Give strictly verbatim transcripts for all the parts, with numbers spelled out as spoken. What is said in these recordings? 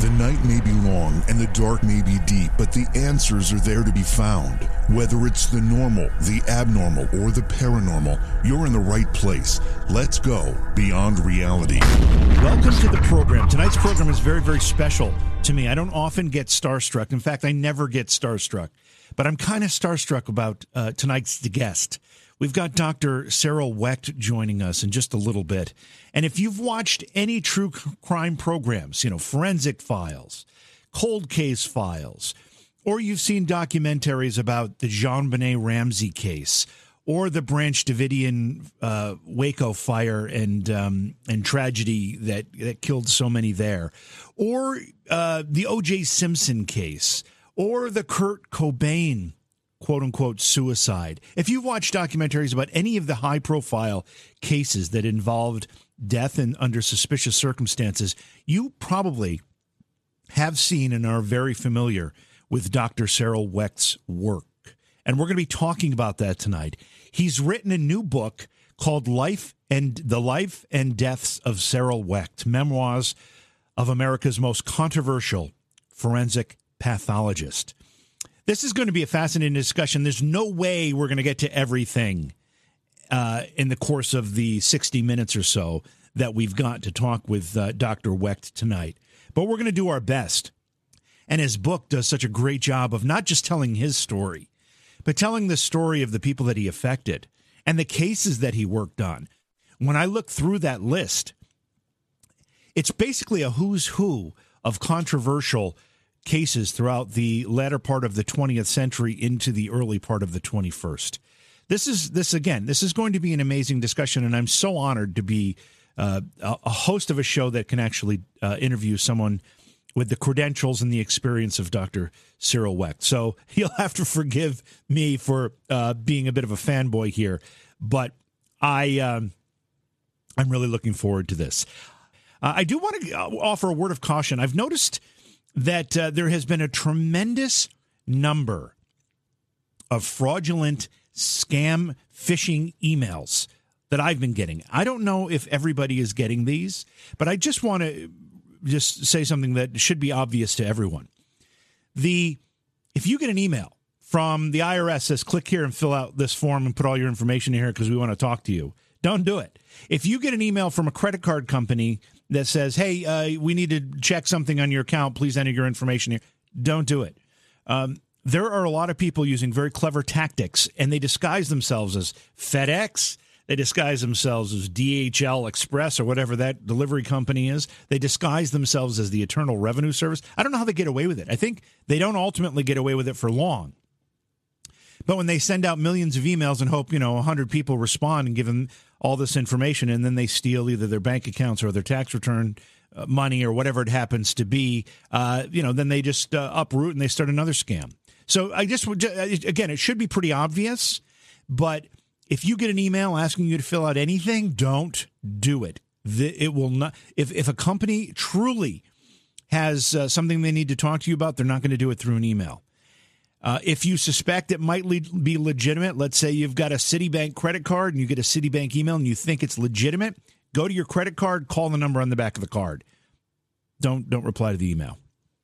The night may be long and the dark may be deep, but the answers are there to be found. Whether it's the normal, the abnormal, or the paranormal, you're in the right place. Let's go beyond reality. Welcome to the program. Tonight's program is very, very special to me. I don't often get starstruck. In fact, I never get starstruck. But I'm kind of starstruck about uh, tonight's guest. We've got Doctor Cyril Wecht joining us in just a little bit. And if you've watched any true crime programs, you know, Forensic Files, Cold Case Files, or you've seen documentaries about the JonBenet Ramsey case, or the Branch Davidian uh, Waco fire and um, and tragedy that, that killed so many there, or uh, the O J Simpson case, or the Kurt Cobain quote-unquote suicide. If you've watched documentaries about any of the high-profile cases that involved death and under suspicious circumstances, you probably have seen and are very familiar with Doctor Cyril Wecht's work. And we're going to be talking about that tonight. He's written a new book called Life and The Life and Deaths of Cyril Wecht, Memoirs of America's Most Controversial Forensic Pathologist. This is going to be a fascinating discussion. There's no way we're going to get to everything uh, in the course of the sixty minutes or so that we've got to talk with uh, Doctor Wecht tonight. But we're going to do our best. And his book does such a great job of not just telling his story, but telling the story of the people that he affected and the cases that he worked on. When I look through that list, it's basically a who's who of controversial cases throughout the latter part of the twentieth century into the early part of the twenty-first. This is, this again, this is going to be an amazing discussion, and I'm so honored to be uh, a host of a show that can actually uh, interview someone with the credentials and the experience of Doctor Cyril Wecht. So you'll have to forgive me for uh, being a bit of a fanboy here, but I, um, I'm really looking forward to this. Uh, I do want to offer a word of caution. I've noticed that uh, there has been a tremendous number of fraudulent scam phishing emails that I've been getting. I don't know if everybody is getting these, but I just want to just say something that should be obvious to everyone. The if you get an email from the I R S says, click here and fill out this form and put all your information in here because we want to talk to you, don't do it. If you get an email from a credit card company that says, hey, uh, we need to check something on your account, please enter your information here, don't do it. Um, there are a lot of people using very clever tactics, and they disguise themselves as FedEx. They disguise themselves as D H L Express or whatever that delivery company is. They disguise themselves as the Internal Revenue Service. I don't know how they get away with it. I think they don't ultimately get away with it for long. But when they send out millions of emails and hope, you know, one hundred people respond and give them all this information, and then they steal either their bank accounts or their tax return uh, money or whatever it happens to be, uh, you know, then they just uh, uproot and they start another scam. So I just, again, it should be pretty obvious, but if you get an email asking you to fill out anything, don't do it. The, it will not. If if a company truly has uh, something they need to talk to you about, they're not going to do it through an email. Uh, if you suspect it might le- be legitimate, let's say you've got a Citibank credit card and you get a Citibank email and you think it's legitimate, go to your credit card, call the number on the back of the card. Don't don't reply to the email.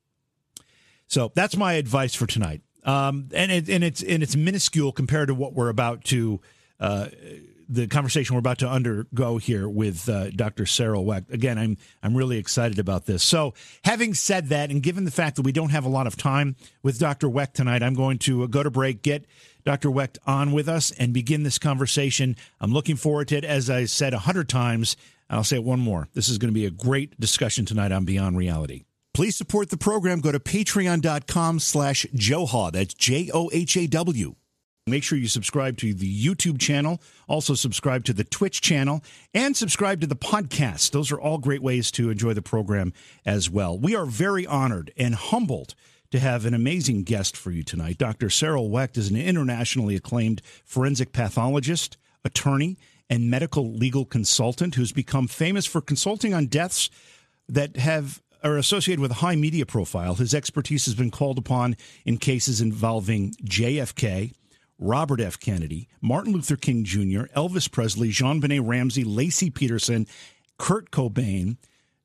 So that's my advice for tonight. Um, and it, and it's and it's minuscule compared to what we're about to. Uh, the conversation we're about to undergo here with uh, Doctor Cyril Wecht. Again, I'm I'm really excited about this. So having said that, and given the fact that we don't have a lot of time with Doctor Wecht tonight, I'm going to go to break, get Doctor Wecht on with us, and begin this conversation. I'm looking forward to it. As I said a hundred times, I'll say it one more. This is going to be a great discussion tonight on Beyond Reality. Please support the program. Go to patreon.com slash Johaw. That's J O H A W. Make sure you subscribe to the YouTube channel, also subscribe to the Twitch channel, and subscribe to the podcast. Those are all great ways to enjoy the program as well. We are very honored and humbled to have an amazing guest for you tonight. Doctor Cyril Wecht is an internationally acclaimed forensic pathologist, attorney, and medical legal consultant who's become famous for consulting on deaths that have are associated with a high media profile. His expertise has been called upon in cases involving J F K, Robert F. Kennedy, Martin Luther King Junior, Elvis Presley, JonBenet Ramsey, Laci Peterson, Kurt Cobain,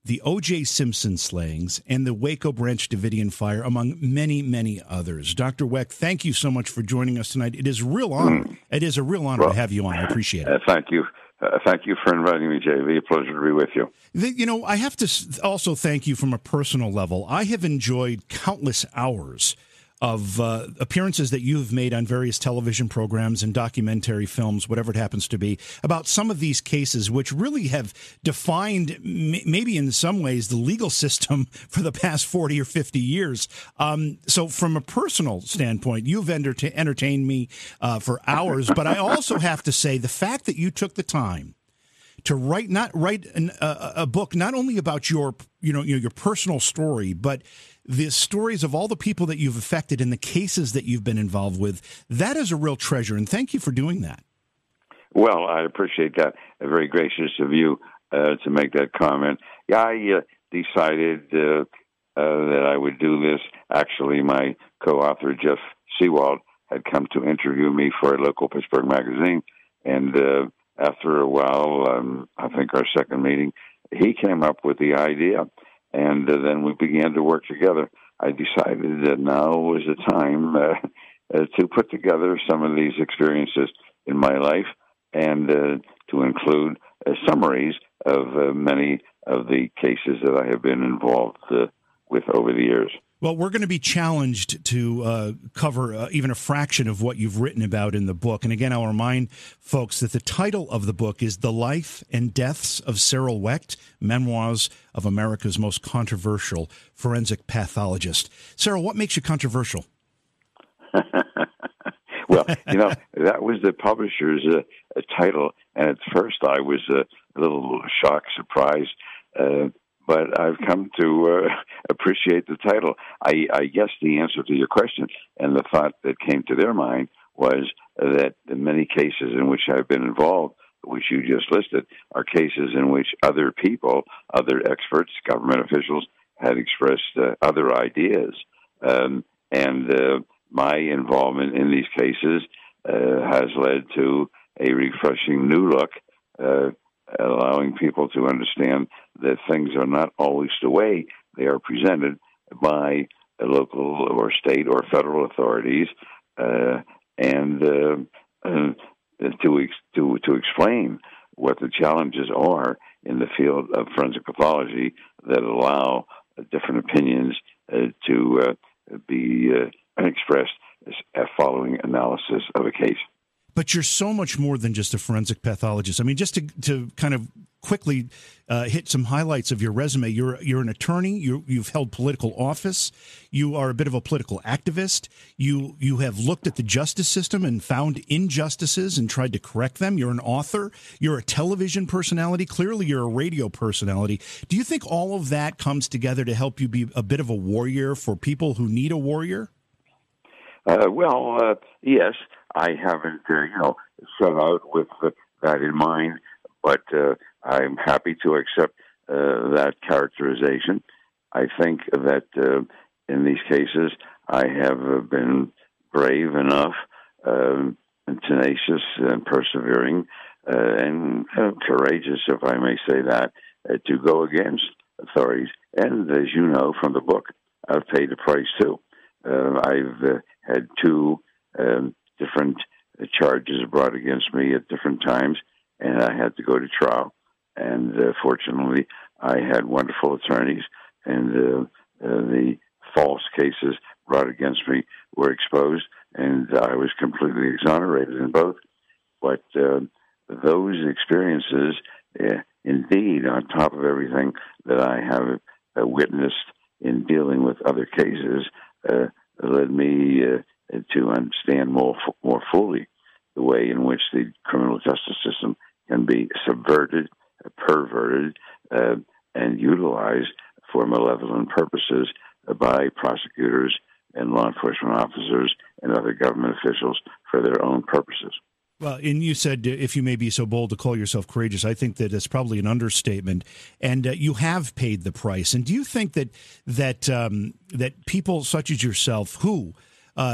the O J. Simpson slayings, and the Waco Branch Davidian fire, among many, many others. Doctor Wecht, thank you so much for joining us tonight. It is a real honor. Mm. It is a real honor well, to have you on. I appreciate it. Uh, thank you. Uh, thank you for inviting me, J V. A pleasure to be with you. The, you know, I have to also thank you from a personal level. I have enjoyed countless hours of uh, appearances that you have made on various television programs and documentary films, whatever it happens to be, about some of these cases, which really have defined, m- maybe in some ways, the legal system for the past forty or fifty years. Um, so from a personal standpoint, you've enter- entertained me uh, for hours, but I also have to say the fact that you took the time to write not write an, uh, a book not only about your you know, you know your personal story, but the stories of all the people that you've affected and the cases that you've been involved with, that is a real treasure, and thank you for doing that. Well, I appreciate that. Very gracious of you uh, to make that comment. Yeah, I uh, decided uh, uh, that I would do this. Actually, my co-author, Jeff Seawald, had come to interview me for a local Pittsburgh magazine, and uh, after a while, um, I think our second meeting, he came up with the idea, and uh, then we began to work together. I decided that now was the time uh, uh, to put together some of these experiences in my life and uh, to include uh, summaries of uh, many of the cases that I have been involved uh, with over the years. Well, we're going to be challenged to uh, cover uh, even a fraction of what you've written about in the book. And again, I'll remind folks that the title of the book is The Life and Deaths of Cyril Wecht, Memoirs of America's Most Controversial Forensic Pathologist. Cyril, what makes you controversial? Well, you know, that was the publisher's uh, title. And at first I was uh, a little shocked, surprised, uh, but I've come to uh, appreciate the title. I, I guess the answer to your question and the thought that came to their mind was that the many cases in which I've been involved, which you just listed, are cases in which other people, other experts, government officials, had expressed uh, other ideas. Um, and uh, my involvement in these cases uh, has led to a refreshing new look, uh, allowing people to understand that things are not always the way they are presented by local or state or federal authorities, uh, and uh, uh, to, ex- to to explain what the challenges are in the field of forensic pathology that allow uh, different opinions uh, to uh, be uh, expressed as following analysis of a case. But you're so much more than just a forensic pathologist. I mean, just to to kind of quickly uh, hit some highlights of your resume, you're you're an attorney. You you've held political office. You are a bit of a political activist. You you have looked at the justice system and found injustices and tried to correct them. You're an author. You're a television personality. Clearly, you're a radio personality. Do you think all of that comes together to help you be a bit of a warrior for people who need a warrior? Uh, well, uh, yes. I haven't, uh, you know, set out with uh, that in mind, but uh, I'm happy to accept uh, that characterization. I think that uh, in these cases, I have uh, been brave enough, um, and tenacious and persevering, uh, and uh, courageous, if I may say that, uh, to go against authorities. And as you know from the book, I've paid the price too. Uh, I've uh, had two um, different charges brought against me at different times, and I had to go to trial. And uh, fortunately, I had wonderful attorneys, and uh, uh, the false cases brought against me were exposed, and I was completely exonerated in both. But uh, those experiences, uh, indeed, on top of everything that I have uh, witnessed in dealing with other cases, uh, led me uh, to understand more more fully the way in which the criminal justice system can be subverted, perverted, uh, and utilized for malevolent purposes by prosecutors and law enforcement officers and other government officials for their own purposes. Well, and you said, if you may be so bold to call yourself courageous, I think that it's probably an understatement. And uh, you have paid the price. And do you think that that um, that people such as yourself, who uh,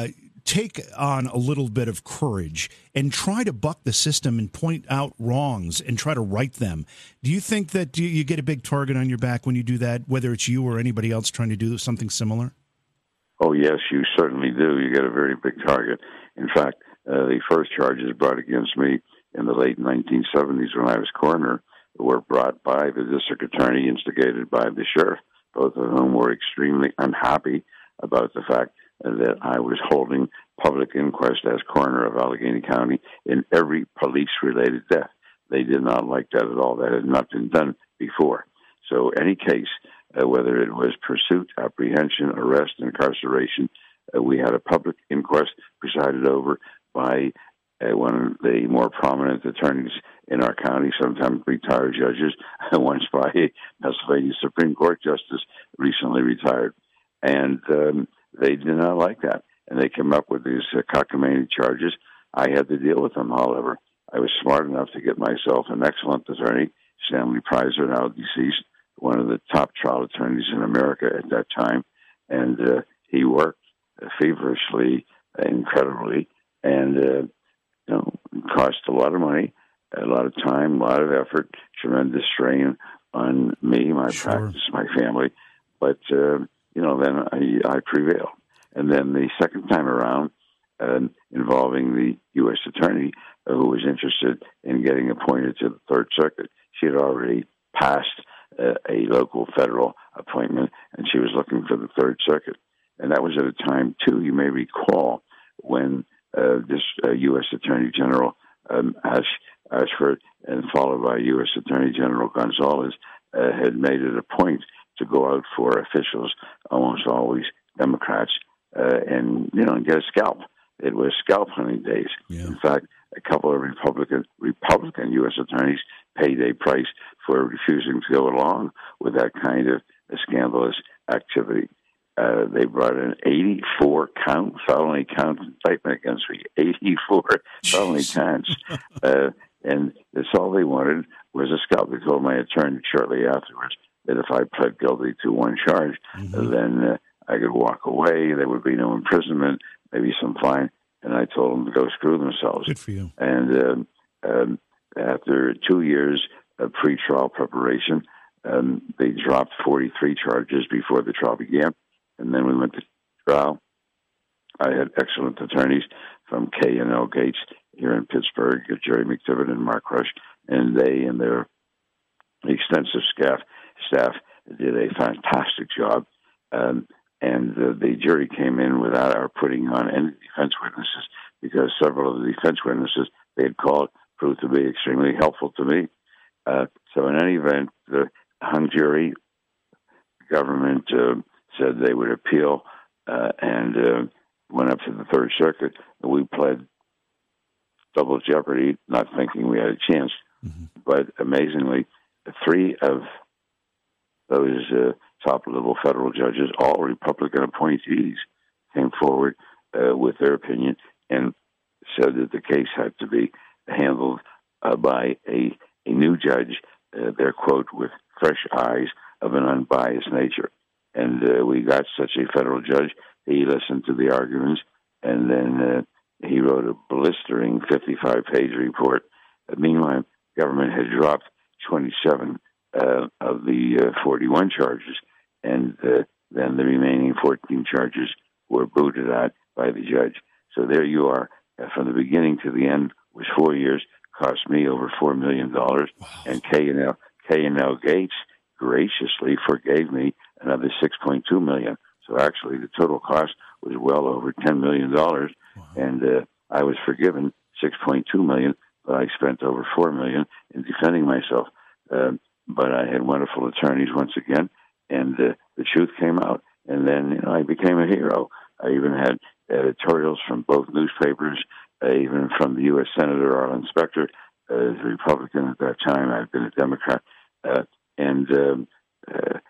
take on a little bit of courage and try to buck the system and point out wrongs and try to right them. Do you think that you, you get a big target on your back when you do that, whether it's you or anybody else trying to do something similar? Oh, yes, you certainly do. You get a very big target. In fact, uh, the first charges brought against me in the late nineteen seventies when I was coroner were brought by the district attorney, instigated by the sheriff, both of whom were extremely unhappy about the fact that I was holding public inquest as coroner of Allegheny County in every police-related death. They did not like that at all. That had not been done before. So any case, uh, whether it was pursuit, apprehension, arrest, incarceration, uh, we had a public inquest presided over by uh, one of the more prominent attorneys in our county, sometimes retired judges, once by a Pennsylvania Supreme Court justice recently retired. And um, they did not like that. And they came up with these uh, cockamamie charges. I had to deal with them, however. I was smart enough to get myself an excellent attorney, Stanley Preiser, now deceased, one of the top trial attorneys in America at that time. And uh, he worked uh, feverishly, incredibly, and uh, you know, it cost a lot of money, a lot of time, a lot of effort, tremendous strain on me, my Sure. practice, my family. But, uh, you know, then I, I prevailed. And then the second time around, uh, involving the U S attorney uh, who was interested in getting appointed to the Third Circuit, she had already passed uh, a local federal appointment, and she was looking for the Third Circuit. And that was at a time, too, you may recall, when uh, this uh, U S Attorney General um, Ash, Ashford, and followed by U S Attorney General Gonzalez, uh, had made it a point to go out for officials, almost always Democrats, uh, and, you know, and get a scalp. It was scalp hunting days. Yeah. In fact, a couple of Republican Republican U S attorneys paid a price for refusing to go along with that kind of scandalous activity. Uh, they brought an eighty-four count felony count indictment against me. eighty-four felony counts, uh, and that's all they wanted was a scalp. They told my attorney shortly afterwards that if I pled guilty to one charge, mm-hmm. then uh, I could walk away. There would be no imprisonment, maybe some fine. And I told them to go screw themselves. Good for you. And um, um, after two years of pre-trial preparation, um, they dropped forty-three charges before the trial began. And then we went to trial. I had excellent attorneys from K and L Gates here in Pittsburgh, Jerry McDivitt and Mark Rush, and they and their extensive staff staff did a fantastic job. Um, and uh, the jury came in without our putting on any defense witnesses, because several of the defense witnesses they had called proved to be extremely helpful to me. Uh, so in any event, the hung jury, government uh, said they would appeal, uh, and uh, went up to the Third Circuit. We pled double jeopardy, not thinking we had a chance. Mm-hmm. But amazingly, three of those uh, top-level federal judges, all Republican appointees, came forward uh, with their opinion and said that the case had to be handled uh, by a, a new judge, uh, their quote, with fresh eyes of an unbiased nature. And uh, we got such a federal judge. He listened to the arguments, and then uh, he wrote a blistering fifty-five page report. Uh, meanwhile, government had dropped twenty-seven uh, of the uh, forty-one charges, and uh, then the remaining fourteen charges were booted out by the judge. So there you are. Uh, from the beginning to the end was four years, cost me over four million dollars, wow. And K and L, K and L Gates graciously forgave me another six point two million dollars. So actually the total cost was well over ten million dollars, wow. And uh, I was forgiven six point two million dollars, but I spent over four million dollars in defending myself. Uh, but I had wonderful attorneys once again, and uh, the truth came out, and then you know I became a hero. I even had editorials from both newspapers, uh, even from the U S Senator Arlen Specter, uh, a Republican at that time. I'd been a Democrat, uh, and um, uh,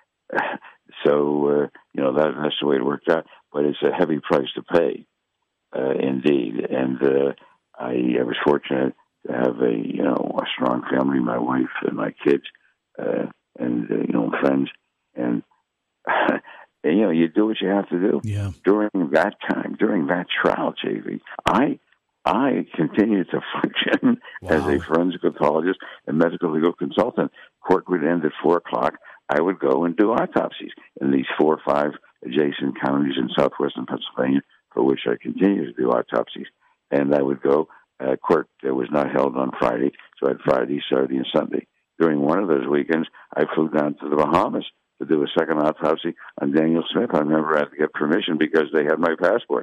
so uh, you know that, that's the way it worked out. But it's a heavy price to pay, uh, indeed. And uh, I, I was fortunate to have a you know a strong family, my wife and my kids, uh, and uh, you know friends. And and, you know, you do what you have to do. Yeah. During that time, during that trial, J V, I I continued to function Wow. as a forensic pathologist and medical legal consultant. Court would end at four o'clock. I would go and do autopsies in these four or five adjacent counties in southwestern Pennsylvania, for which I continue to do autopsies. And I would go. Uh, court uh, was not held on Friday, so I had Friday, Saturday, and Sunday. During one of those weekends, I flew down to the Bahamas to do a second autopsy on Daniel Smith. I remember I had to get permission because they had my passport.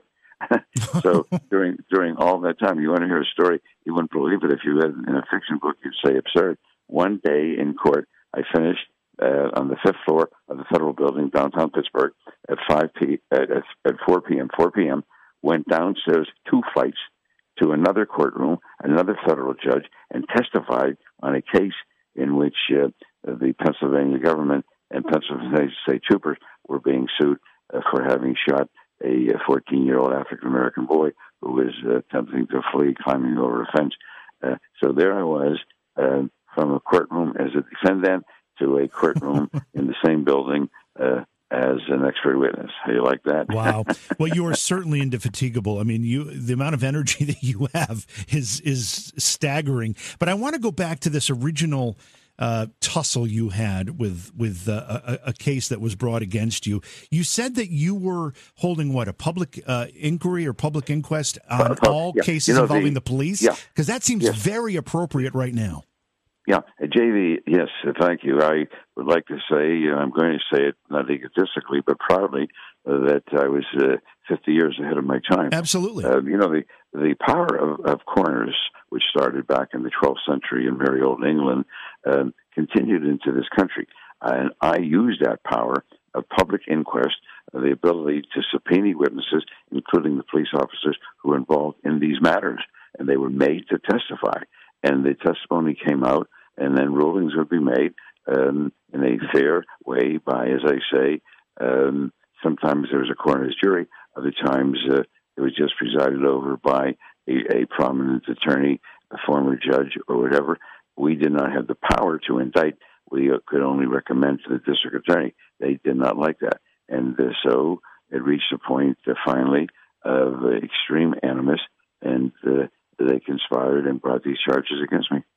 So during during all that time, you want to hear a story, you wouldn't believe it. If you read in a fiction book, you'd say absurd. One day in court, I finished uh, on the fifth floor of the federal building downtown Pittsburgh at five p at, at four p.m. four p.m. Went downstairs two flights to another courtroom, another federal judge, and testified on a case in which uh, the Pennsylvania government and Pennsylvania state troopers were being sued uh, for having shot a fourteen-year-old African-American boy who was uh, attempting to flee, climbing over a fence. Uh, so there I was, uh, from a courtroom as a defendant to a courtroom in the same building uh, as an expert witness. How do you like that? Wow. Well, you are certainly indefatigable. I mean, you the amount of energy that you have is is staggering. But I want to go back to this original uh, tussle you had with with uh, a, a case that was brought against you. You said that you were holding what, a public uh, inquiry or public inquest on Uh, all yeah. cases You know, involving the- the police? yeah. Because that seems Yes. very appropriate right now. Yeah, uh, J V, yes, uh, thank you. I would like to say, uh, I'm going to say it not egotistically, but proudly, uh, that I was uh, fifty years ahead of my time. Absolutely. Uh, you know, the the power of, of coroners, which started back in the twelfth century in very old England, um, continued into this country. And I used that power of public inquest, uh, the ability to subpoena witnesses, including the police officers who were involved in these matters, and they were made to testify. And the testimony came out, and then rulings would be made um, in a fair way by, as I say, um, sometimes there was a coroner's jury, other times uh, it was just presided over by a, a prominent attorney, a former judge, or whatever. We did not have the power to indict. We uh, could only recommend to the district attorney. They did not like that. And uh, so it reached a point, uh, finally, of uh, extreme animus, and uh, they conspired and brought these charges against me.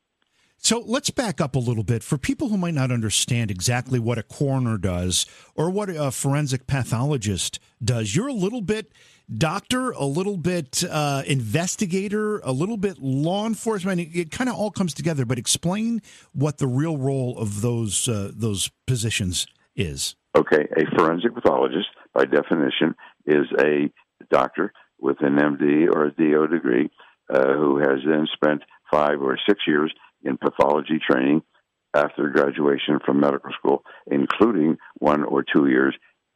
So let's back up a little bit for people who might not understand exactly what a coroner does or what a forensic pathologist does. You're a little bit doctor, a little bit uh, investigator, a little bit law enforcement. It, it kind of all comes together. But explain what the real role of those uh, those positions is. Okay, a forensic pathologist, by definition, is a doctor with an M D or a D O degree uh, who has then spent five or six years in pathology training after graduation from medical school, including one or two years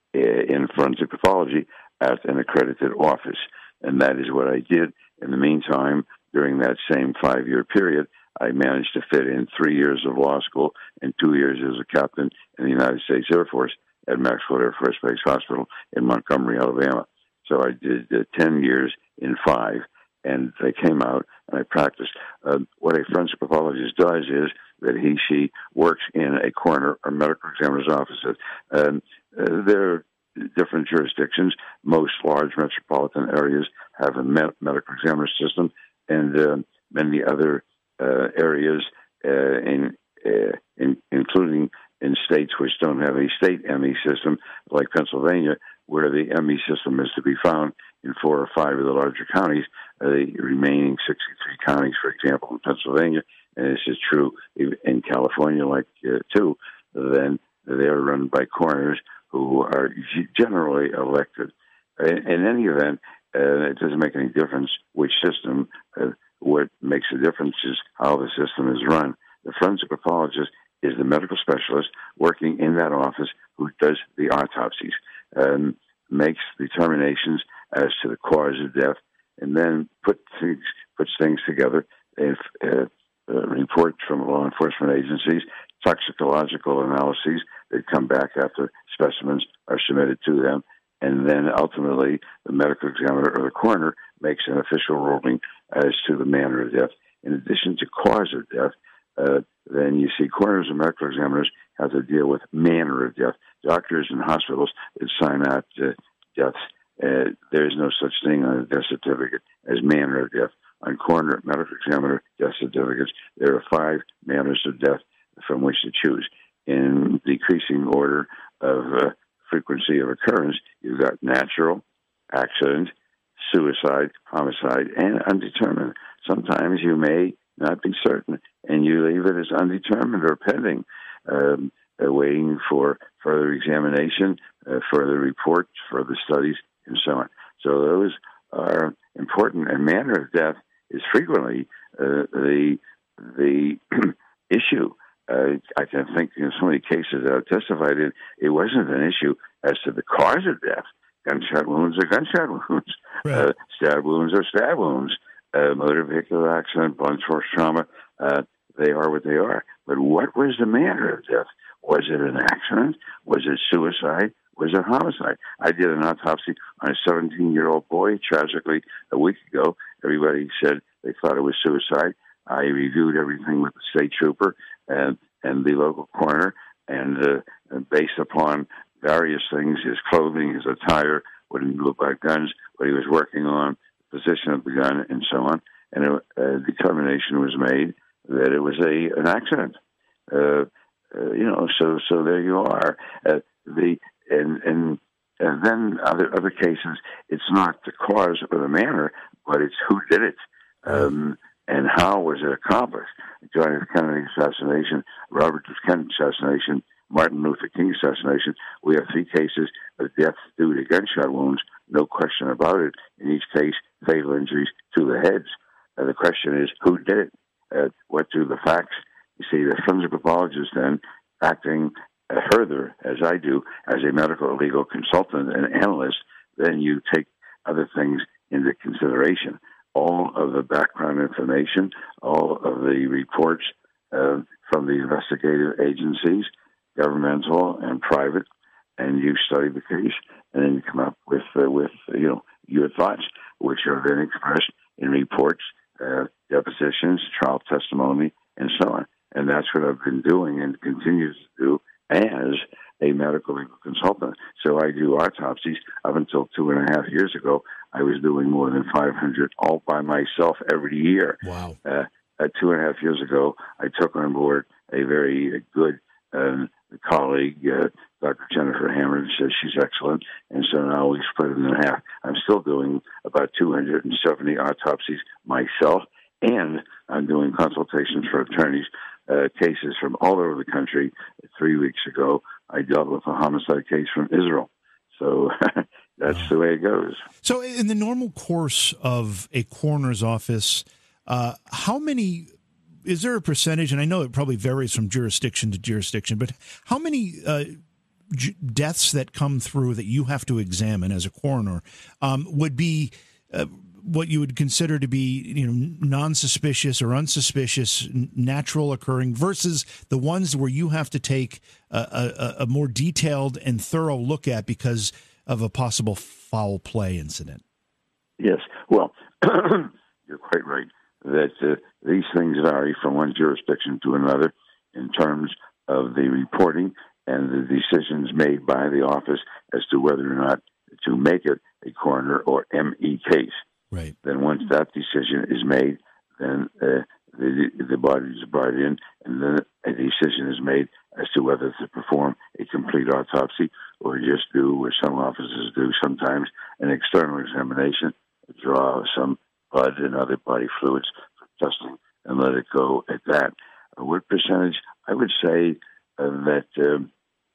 in forensic pathology at an accredited office. And that is what I did. In the meantime, during that same five-year period, I managed to fit in three years of law school and two years as a captain in the United States Air Force at Maxwell Air Force Base Hospital in Montgomery, Alabama. So I did uh, ten years in five. And I came out and I practiced. Uh, what a forensic pathologist does is that he, she works in a coroner or medical examiner's office. Um, uh, there are different jurisdictions. Most large metropolitan areas have a med- medical examiner system, and uh, many other uh, areas, uh, in, uh, in, including in states which don't have a state M E system, like Pennsylvania, where the M E system is to be found in four or five of the larger counties, uh, the remaining sixty-three counties, for example, in Pennsylvania, and this is true in California, like uh, too, then they're run by coroners who are generally elected. In, in any event, uh, it doesn't make any difference which system. Uh, what makes a difference is how the system is run. The forensic pathologist is the medical specialist working in that office who does the autopsies, um, makes determinations as to the cause of death, and then put things, puts things together, if, uh, uh, reports from law enforcement agencies, toxicological analyses that come back after specimens are submitted to them, and then ultimately the medical examiner or the coroner makes an official ruling as to the manner of death. In addition to cause of death, uh, then you see coroners and medical examiners has to deal with manner of death. Doctors and hospitals that sign out uh, deaths, uh, there is no such thing on a death certificate as manner of death. On coroner, medical examiner death certificates, there are five manners of death from which to choose. In decreasing order of uh, frequency of occurrence, you've got natural, accident, suicide, homicide, and undetermined. Sometimes you may not be certain, and you leave it as undetermined or pending, um, uh, waiting for further examination, uh, further reports, further studies, and so on. So those are important, and manner of death is frequently uh, the the issue. Uh, I can think in so many cases that I've testified in, it wasn't an issue as to the cause of death. Gunshot wounds are gunshot wounds. Right. Uh, stab wounds are stab wounds. Uh, motor vehicle accident, blunt force trauma, uh, they are what they are. But what was the manner of death? Was it an accident? Was it suicide? Was it homicide? I did an autopsy on a seventeen-year-old boy, tragically, a week ago. Everybody said they thought it was suicide. I reviewed everything with the state trooper and, and the local coroner, and, uh, and based upon various things, his clothing, his attire, what he knew about guns, what he was working on, the position of the gun, and so on, and a, a determination was made that it was a an accident. Uh, uh, you know, so so there you are. Uh, the and and and then other other cases, it's not the cause or the manner, but it's who did it. Um, And how was it accomplished? John F. Kennedy assassination, Robert F. Kennedy assassination, Martin Luther King assassination. We have three cases of death due to gunshot wounds, no question about it. In each case, fatal injuries to the heads. Uh, the question is, who did it? Uh, what do the facts? You see, the forensic pathologist then, acting uh, further, as I do, as a medical legal consultant and analyst, then you take other things into consideration. All of the background information, all of the reports uh, from the investigative agencies, governmental and private, and you study the case, and then you come up with uh, with you know your thoughts, which are then expressed in reports, uh, depositions, trial testimony, and so on. And that's what I've been doing and continue to do as a medical legal consultant. So I do autopsies. Up until two and a half years ago, I was doing more than five hundred all by myself every year. Wow. Uh, uh, two and a half years ago, I took on board a very good uh, colleague, uh, Doctor Jennifer Hammer. Says she's excellent. And so now we split it in half. I'm still doing about two hundred seventy autopsies myself, and I'm doing consultations for attorneys, uh, cases from all over the country. Three weeks ago, I dealt with a homicide case from Israel. So that's wow. the way it goes. So in the normal course of a coroner's office, uh, how many, is there a percentage, and I know it probably varies from jurisdiction to jurisdiction, but how many uh, j- deaths that come through that you have to examine as a coroner um, would be uh, what you would consider to be, you know, non-suspicious or unsuspicious, natural occurring, versus the ones where you have to take a, a, a more detailed and thorough look at because of a possible foul play incident? Yes. Well, you're quite right that uh, these things vary from one jurisdiction to another in terms of the reporting and the decisions made by the office as to whether or not to make it a coroner or M E case. Right. Then once that decision is made, then uh, the the body is brought in, and then a decision is made as to whether to perform a complete autopsy or just do what some offices do sometimes, an external examination, draw some blood and other body fluids for testing, and let it go at that. Uh, what percentage? I would say uh, that um,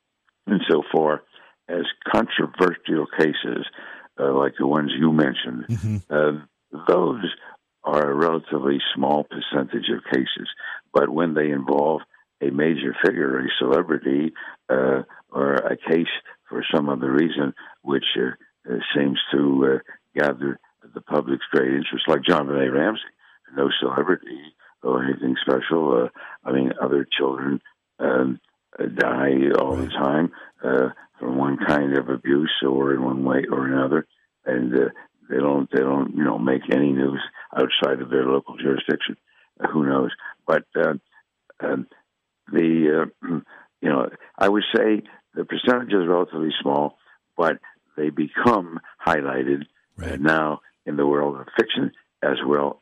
insofar as controversial cases, Uh, like the ones you mentioned, mm-hmm. uh, those are a relatively small percentage of cases. But when they involve a major figure, a celebrity, uh, or a case for some other reason which uh, uh, seems to uh, gather the public's great interest, like John Benet Ramsey, no celebrity or anything special. Uh, I mean, other children um, die all right. the time. Uh, from one kind of abuse or in one way or another, and uh, they don't they don't you know make any news outside of their local jurisdiction. Uh, who knows? But uh, uh, the uh, you know, I would say the percentage is relatively small, but they become highlighted right. uh, now in the world of fiction as well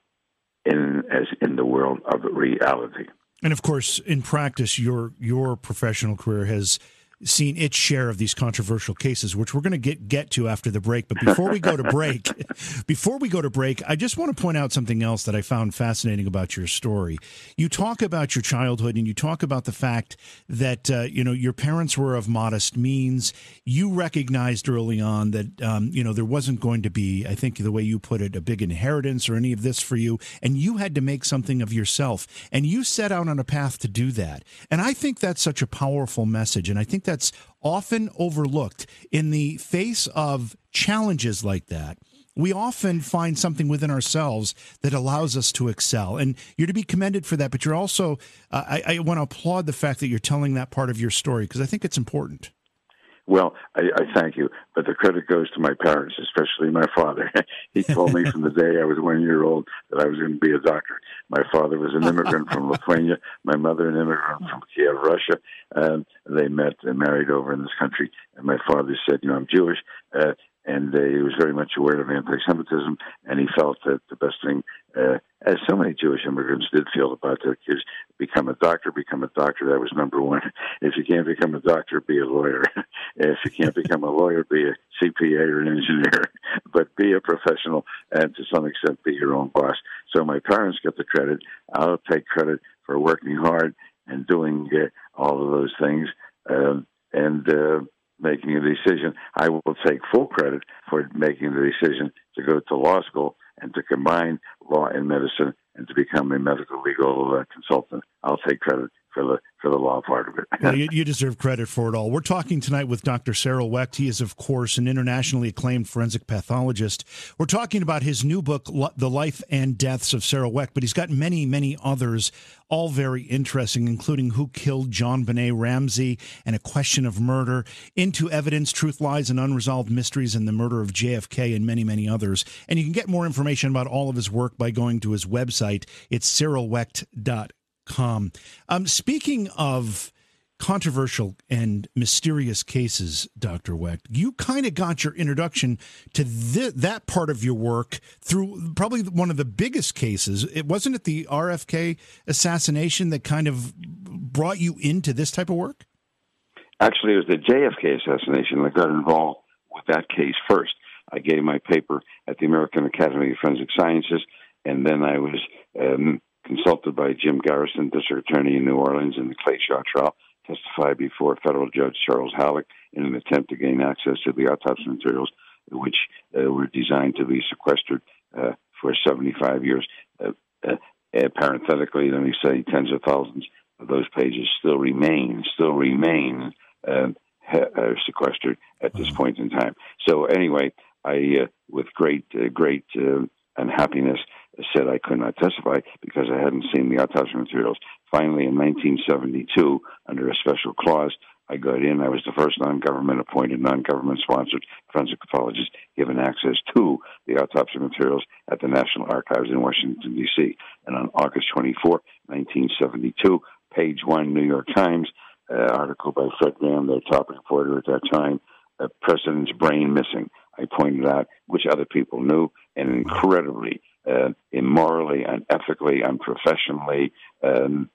in as in the world of reality. And of course, in practice, your your professional career has seen its share of these controversial cases, which we're going to get get to after the break. But before we go to break, before we go to break, I just want to point out something else that I found fascinating about your story. You talk about your childhood, and you talk about the fact that uh, you know your parents were of modest means. You recognized early on that um, you know there wasn't going to be, I think the way you put it, a big inheritance or any of this for you, and you had to make something of yourself, and you set out on a path to do that. And I think that's such a powerful message, and I think that's often overlooked in the face of challenges like that. We often find something within ourselves that allows us to excel, and you're to be commended for that. But you're also, uh, I, I want to applaud the fact that you're telling that part of your story, because I think it's important. Well, I, I thank you, but the credit goes to my parents, especially my father. He told me from the day I was one year old that I was going to be a doctor. My father was an immigrant from Lithuania, my mother an immigrant from Kiev, Russia. Um, they met and married over in this country, and my father said, you know, I'm Jewish, uh, and uh, he was very much aware of anti-Semitism, and he felt that the best thing, uh, as so many Jewish immigrants did feel about their kids, become a doctor, become a doctor. That was number one. If you can't become a doctor, be a lawyer. If you can't become a lawyer, be a C P A or an engineer. But be a professional and to some extent be your own boss. So my parents get the credit. I'll take credit for working hard and doing uh, all of those things uh, and uh, making a decision. I will take full credit for making the decision to go to law school and to combine law and medicine and to become a medical legal uh, consultant. I'll take credit for the for the law part of it. Well, you, you deserve credit for it all. We're talking tonight with Doctor Cyril Wecht. He is, of course, an internationally acclaimed forensic pathologist. We're talking about his new book, The Life and Deaths of Cyril Wecht, but he's got many, many others, all very interesting, including Who Killed John Benet Ramsey and A Question of Murder, Into Evidence, Truth, Lies, and Unresolved Mysteries, and the Murder of J F K, and many, many others. And you can get more information about all of his work by going to his website. It's cyril wecht dot com. Um, speaking of controversial and mysterious cases, Doctor Wecht, you kind of got your introduction to th- that part of your work through probably one of the biggest cases. It wasn't it the R F K assassination that kind of brought you into this type of work? Actually, it was the J F K assassination that got involved with that case first. I gave my paper at the American Academy of Forensic Sciences, and then I was um, consulted by Jim Garrison, District Attorney in New Orleans, in the Clay Shaw trial, testified before federal judge Charles Halleck in an attempt to gain access to the autopsy materials, which uh, were designed to be sequestered uh, for seventy-five years. Uh, uh, uh, parenthetically, let me say tens of thousands of those pages still remain, still remain uh, uh, sequestered at this point in time. So anyway, I, uh, with great, uh, great uh, unhappiness, said I could not testify because I hadn't seen the autopsy materials. Finally, in nineteen seventy-two, under a special clause, I got in. I was the first non-government appointed, non-government sponsored forensic pathologist given access to the autopsy materials at the National Archives in Washington, D C. And on August twenty-fourth, nineteen seventy-two, page one, New York Times, uh, article by Fred Graham, their top reporter at that time, uh, President's Brain Missing. I pointed out, which other people knew, and incredibly, uh, immorally, unethically, unprofessionally, um,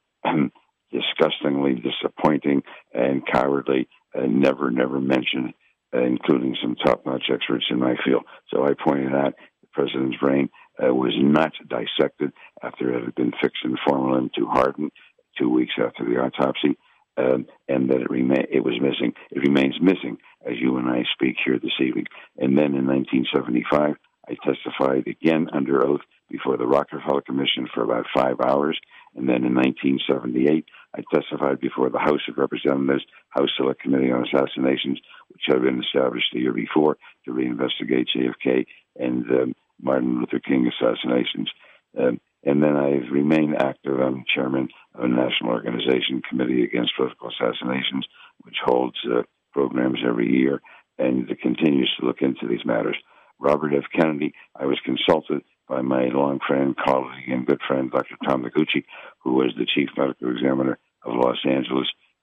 disgustingly disappointing and cowardly, uh, never, never mentioned, uh, including some top-notch experts in my field. So I pointed out the president's brain uh, was not dissected after it had been fixed in formalin to harden two weeks after the autopsy, um, and that it, rema- it was missing. It remains missing as you and I speak here this evening. And then in nineteen seventy-five, I testified again under oath before the Rockefeller Commission for about five hours. And then in nineteen seventy-eight, I testified before the House of Representatives House Select Committee on Assassinations, which had been established the year before to reinvestigate J F K and um, Martin Luther King assassinations. Um, and then I've remained active. I'm chairman of a national organization, Committee Against Political Assassinations, which holds uh, programs every year and continues to look into these matters. Robert F. Kennedy, I was consulted by my long friend, colleague, and good friend, Doctor Tom Noguchi, who was the chief medical examiner of Los Angeles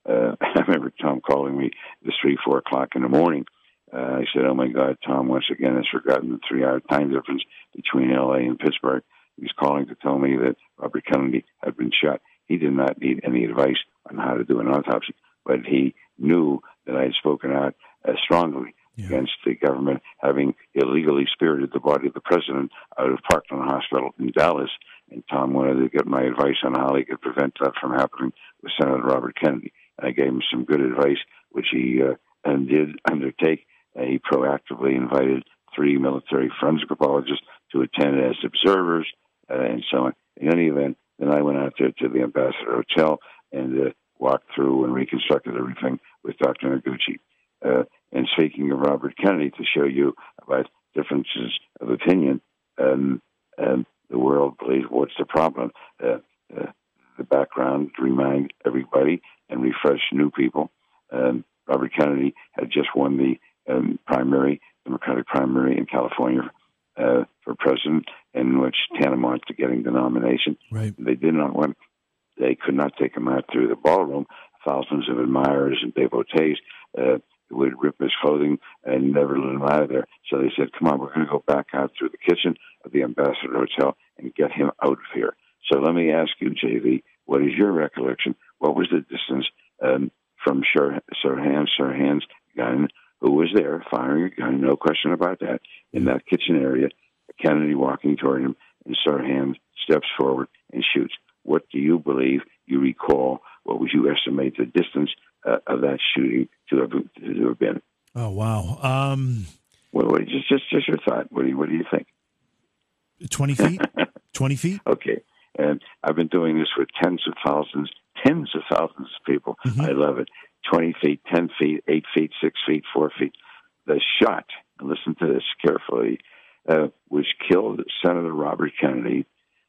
Uh, I remember Tom calling me at the three, four o'clock in the morning. Uh, I said, "Oh my God, Tom once again has forgotten the three-hour time difference between L A and Pittsburgh." He was calling to tell me that Robert Kennedy had been shot. He did not need any advice on how to do an autopsy, but he knew that I had spoken out uh, strongly yeah. against the government having illegally spirited the body of the president out of Parkland Hospital in Dallas. And Tom wanted to get my advice on how he could prevent that from happening with Senator Robert Kennedy. And I gave him some good advice, which he uh, and did undertake. Uh, he proactively invited three military forensic pathologists to attend as observers uh, and so on. In any event, then I went out there to the Ambassador Hotel and uh, walked through and reconstructed everything with Doctor Noguchi. Uh, and speaking of Robert Kennedy, to show you about differences of opinion, um, um, the world believes what's the problem. Uh, uh, the background to remind everybody and refresh new people. Um, Robert Kennedy had just won the um, primary, Democratic primary in California uh, for president, in which tantamount to getting the nomination. Right. They did not want, they could not take him out through the ballroom. Thousands of admirers and devotees uh, would rip his clothing and never let him out of there. So they said, come on, we're going to go back out through the kitchen of the Ambassador Hotel and get him out of here. So let me ask you, J V, what is your recollection? What was the distance um, from Sir, Sirhan Sirhan's gun, who was there firing a gun, no question about that, in that kitchen area, Kennedy walking toward him, and Sirhan steps forward and shoots? What do you believe, you recall, what would you estimate the distance uh, of that shooting to have, to have been? Oh, wow. Um, well, what, just, just, just your thought. What do you, what do you think? twenty feet? twenty feet? Okay. And I've been doing this with tens of thousands, tens of thousands of people. Mm-hmm. I love it. twenty feet, ten feet, eight feet, six feet, four feet. The shot, and listen to this carefully, uh, which killed Senator Robert Kennedy,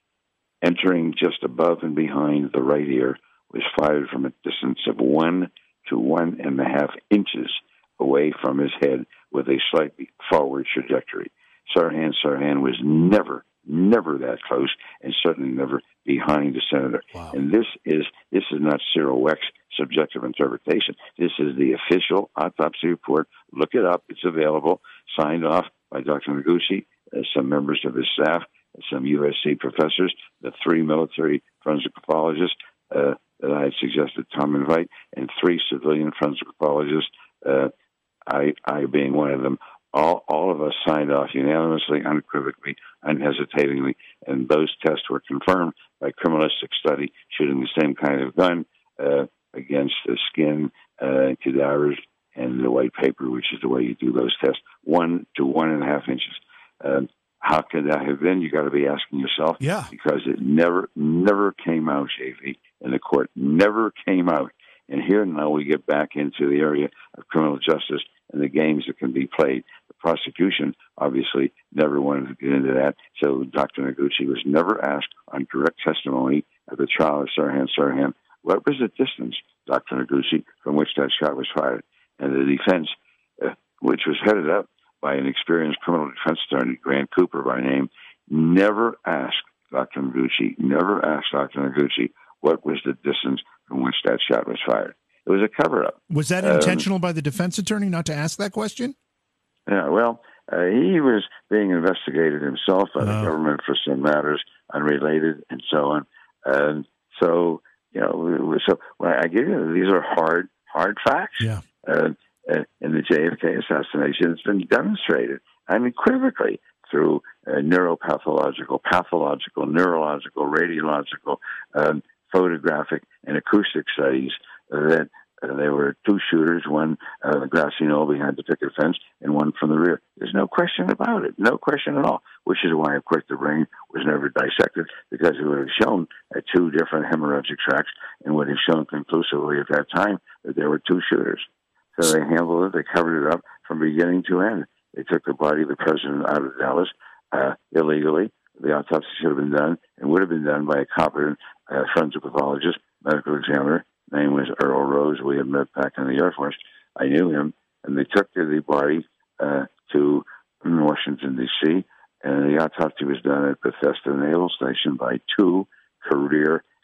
entering just above and behind the right ear, was fired from a distance of one to one and a half inches away from his head with a slightly forward trajectory. Sirhan Sirhan was never, never that close, and certainly never behind the senator. Wow. And this is this is not Cyril Weck's subjective interpretation. This is the official autopsy report. Look it up; it's available. Signed off by Doctor Noguchi, uh, some members of his staff, some U S C professors, the three military forensic pathologists uh, that I had suggested Tom invite, and three civilian forensic pathologists. Uh, I, I being one of them. All, all of us signed off unanimously, unequivocally, unhesitatingly, and those tests were confirmed by criminalistic study shooting the same kind of gun uh, against the skin, uh, cadavers, and the white paper, which is the way you do those tests, one to one and a half inches. Uh, how could that have been? You got to be asking yourself. Yeah. Because it never, never came out, J V, in the court. Never came out. And here now we get back into the area of criminal justice and the games that can be played. The prosecution obviously never wanted to get into that, so Doctor Noguchi was never asked on direct testimony at the trial of Sirhan Sirhan, what was the distance, Doctor Noguchi, from which that shot was fired? And the defense, uh, which was headed up by an experienced criminal defense attorney, Grant Cooper by name, never asked Doctor Noguchi, never asked Doctor Noguchi what was the distance from which that shot was fired. It was a cover-up. Was that intentional um, by the defense attorney not to ask that question? Yeah, well, uh, he was being investigated himself by oh. the government for some matters unrelated and so on. And so, you know, so when I give you, these are hard, hard facts. Yeah. Uh, uh, in the J F K assassination, it's been demonstrated unequivocally through uh, neuropathological, pathological, neurological, radiological, um, photographic, and acoustic studies uh, that uh, there were two shooters, one uh, the grassy knoll behind the picket fence and one from the rear. There's no question about it, no question at all, which is why, of course, the brain was never dissected, because it would have shown uh, two different hemorrhagic tracts and would have shown conclusively at that time that there were two shooters. So they handled it, they covered it up from beginning to end. They took the body of the president out of Dallas uh, illegally. The autopsy should have been done and would have been done by a competent uh, forensic pathologist, medical examiner. His name was Earl Rose. We had met back in the Air Force. I knew him. And they took the body uh, to Washington, D C, and the autopsy was done at Bethesda Naval Station by two career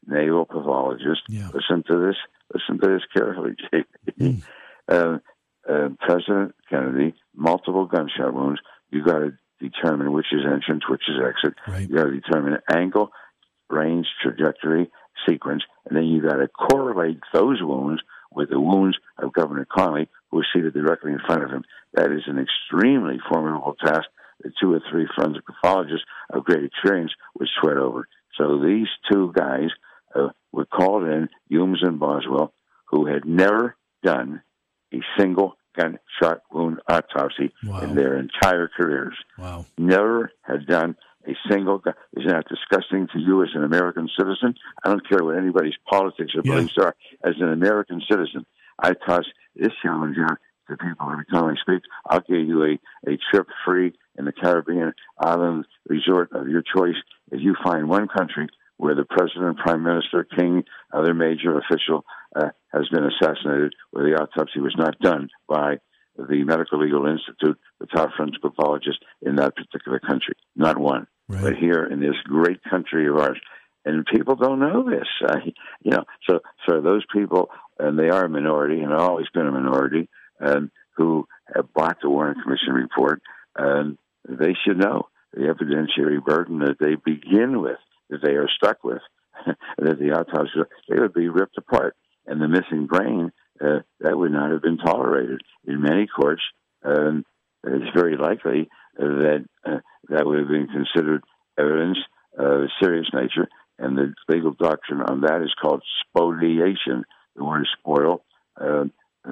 naval pathologist. Yeah. Listen to this. Listen to this carefully, J P. Mm. Uh, uh, President Kennedy, multiple gunshot wounds. You got to determine which is entrance, which is exit. Right. You got to determine angle, range, trajectory, sequence, and then you got to correlate those wounds with the wounds of Governor Connolly, who was seated directly in front of him. That is an extremely formidable task that two or three forensic pathologists of great experience would sweat over. So these two guys uh, were called in, Humes and Boswell, who had never done a single gunshot wound autopsy Wow. in their entire careers. Wow. Never had done a single gun. Isn't that disgusting to you as an American citizen? I don't care what anybody's politics or Yeah. beliefs are. As an American citizen, I toss this challenge out to people every time I speak. I'll give you a, a trip free in the Caribbean island resort of your choice if you find one country where the president, prime minister, king, other major official uh, has been assassinated, where the autopsy was not done by the Medical Legal Institute, the top forensic pathologist in that particular country. Not one. Right. But here in this great country of ours, and people don't know this. Uh, you know, so so those people, and they are a minority, and have always been a minority, and who have bought the Warren Commission report, and they should know the evidentiary burden that they begin with, that they are stuck with, that the autopsy, they would be ripped apart. And the missing brain, uh, that would not have been tolerated. In many courts, um, it's very likely that uh, that would have been considered evidence of a serious nature, and the legal doctrine on that is called spoliation. The word spoil, uh,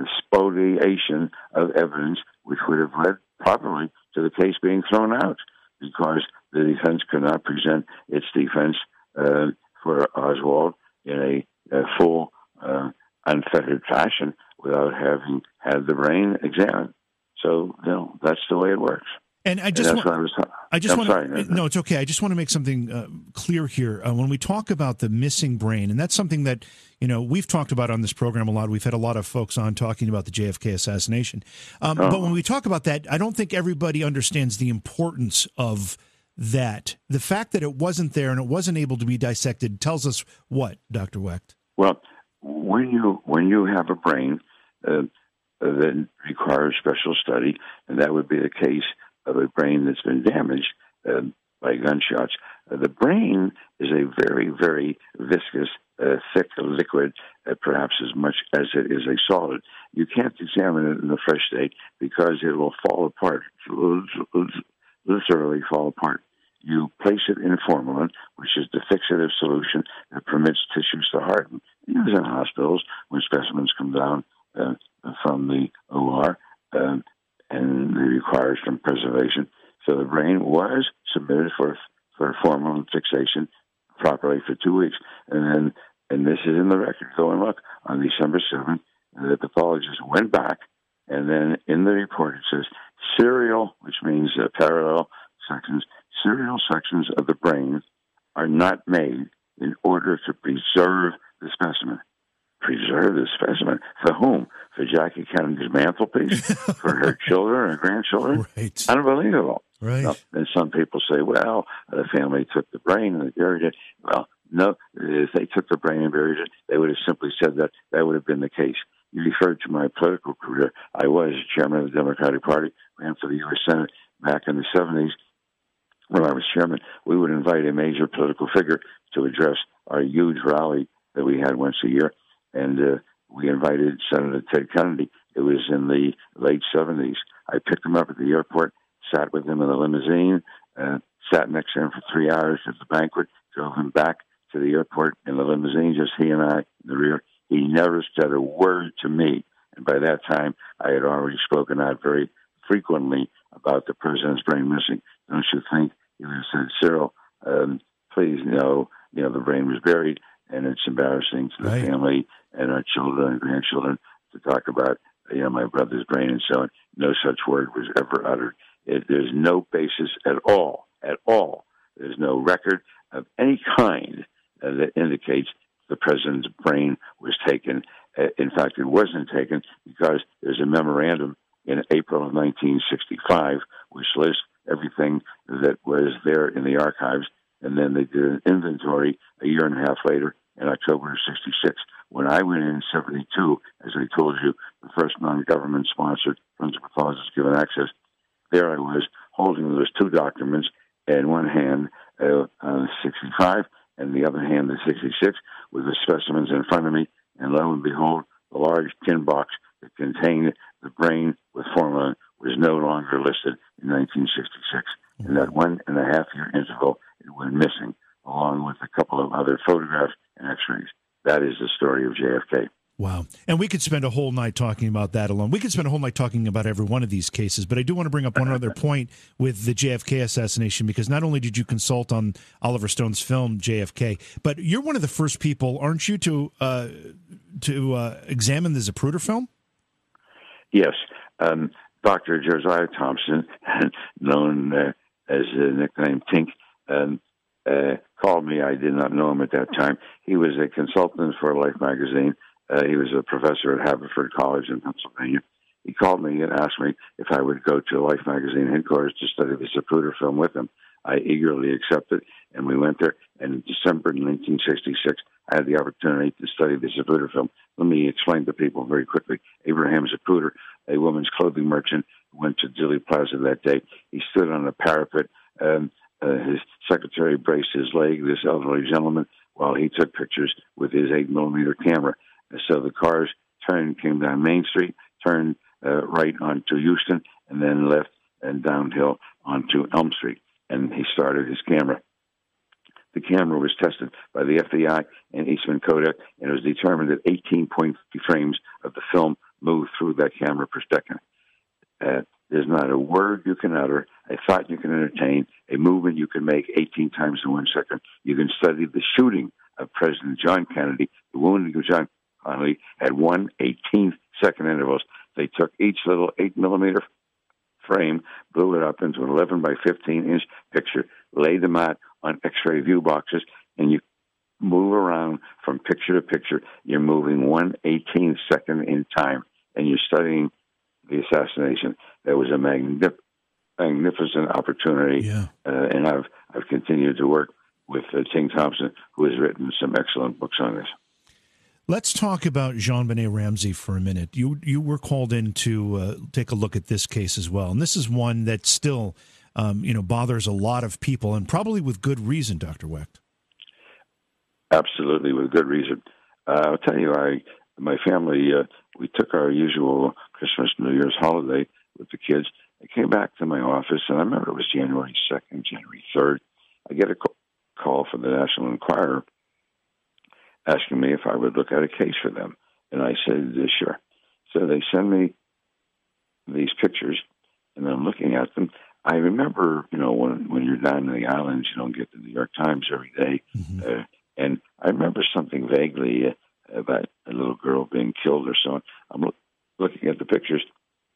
spoliation of evidence, which would have led properly to the case being thrown out, because the defense could not present its defense uh, for Oswald in a, a full, uh, unfettered fashion without having had the brain examined. So, you know, that's the way it works. And I just and that's want, what I was. I just I'm want sorry. to, no, it's okay. I just want to make something uh, clear here. Uh, when we talk about the missing brain, and that's something that, you know, we've talked about on this program a lot. We've had a lot of folks on talking about the J F K assassination. Um, oh. But when we talk about that, I don't think everybody understands the importance of that. The fact that it wasn't there and it wasn't able to be dissected tells us what, Doctor Wecht? Well, when you when you have a brain uh, that requires special study, and that would be the case of a brain that's been damaged uh, by gunshots. Uh, the brain is a very, very viscous, uh, thick liquid, uh, perhaps as much as it is a solid. You can't examine it in a fresh state because it will fall apart, literally fall apart. You place it in formalin, which is the fixative solution that permits tissues to harden. Used in hospitals when specimens come down uh, from the O R, uh, and it requires some preservation. So the brain was submitted for for formalin fixation properly for two weeks. And then, and this is in the record, go and look, on December seventh, the pathologist went back, and then in the report it says serial, which means uh, parallel sections, serial sections of the brain are not made in order to preserve the specimen. Preserve the specimen? For whom? For Jackie Kennedy's mantelpiece? For her children and grandchildren? Right. Unbelievable. Right. Now, and some people say, well, the family took the brain and they buried it. Well, no, if they took the brain and buried it, they would have simply said that that would have been the case. You referred to my political career. I was chairman of the Democratic Party, ran for the U S Senate back in the seventies. When I was chairman, we would invite a major political figure to address our huge rally that we had once a year. And uh, we invited Senator Ted Kennedy. It was in the late seventies. I picked him up at the airport, sat with him in a limousine, uh, sat next to him for three hours at the banquet, drove him back to the airport in the limousine, just he and I in the rear. He never said a word to me. And by that time, I had already spoken out very frequently about the president's brain missing. Don't you think he would have said, Cyril, um, please, no, you know, the brain was buried, and it's embarrassing to the Right. family and our children and grandchildren to talk about, you know, my brother's brain and so on. No such word was ever uttered. It, there's no basis at all, at all. There's no record of any kind uh, that indicates the president's brain was taken. Uh, in fact, it wasn't taken because there's a memorandum in April of nineteen sixty-five which lists everything that was there in the archives, and then they did an inventory a year and a half later in October of sixty-six. When I went in seventy-two, as I told you, the first non-government sponsored forensic pathologist given access, there I was holding those two documents in one hand, uh, uh, sixty-five, and the other hand, the sixty-six, with the specimens in front of me. And lo and behold, the large tin box that contained the brain with formalin was no longer listed in nineteen sixty-six. In that one and a half year interval, it went missing, along with a couple of other photographs and x-rays. That is the story of J F K. Wow. And we could spend a whole night talking about that alone. We could spend a whole night talking about every one of these cases, but I do want to bring up one other point with the J F K assassination, because not only did you consult on Oliver Stone's film, J F K, but you're one of the first people, aren't you, to uh, to uh, examine the Zapruder film? Yes. Um, Doctor Josiah Thompson, known uh, as the nickname Tink, um, uh, called me. I did not know him at that time. He was a consultant for Life magazine. Uh, he was a professor at Haverford College in Pennsylvania. He called me and asked me if I would go to Life magazine headquarters to study the Zapruder film with him. I eagerly accepted, and we went there. And in December nineteen sixty-six, I had the opportunity to study the Zapruder film. Let me explain to people very quickly. Abraham Zapruder, a woman's clothing merchant, went to Dealey Plaza that day. He stood on a parapet. Um, uh, his secretary braced his leg, this elderly gentleman, while he took pictures with his eight millimeter camera. And so the cars turned, came down Main Street, turned uh, right onto Houston, and then left and downhill onto Elm Street. And he started his camera. The camera was tested by the F B I and Eastman Kodak, and it was determined that eighteen point three frames of the film moved through that camera per second. Uh, there's not a word you can utter, a thought you can entertain, a movement you can make eighteen times in one second. You can study the shooting of President John Kennedy. The wounding of John Kennedy had one eighteenth second intervals. They took each little eight millimeter frame, blew it up into an eleven by fifteen inch picture, laid them out on X-ray view boxes, and you move around from picture to picture. You're moving one eighteenth second in time, and you're studying the assassination. That was a magnif- magnificent opportunity, yeah. uh, and I've I've continued to work with uh, Tink Thompson, who has written some excellent books on this. Let's talk about JonBenét Ramsey for a minute. You you were called in to uh, take a look at this case as well, and this is one that still, um, you know, bothers a lot of people, and probably with good reason, Doctor Wecht. Absolutely, with good reason. Uh, I'll tell you, I my family uh, we took our usual Christmas, New Year's holiday with the kids. I came back to my office, and I remember it was January second, January third. I get a call from the National Enquirer asking me if I would look at a case for them. And I said, sure. So they send me these pictures, and I'm looking at them. I remember, you know, when when you're down in the islands, you don't get the New York Times every day. Mm-hmm. Uh, and I remember something vaguely uh, about a little girl being killed or so. I'm look, looking at the pictures,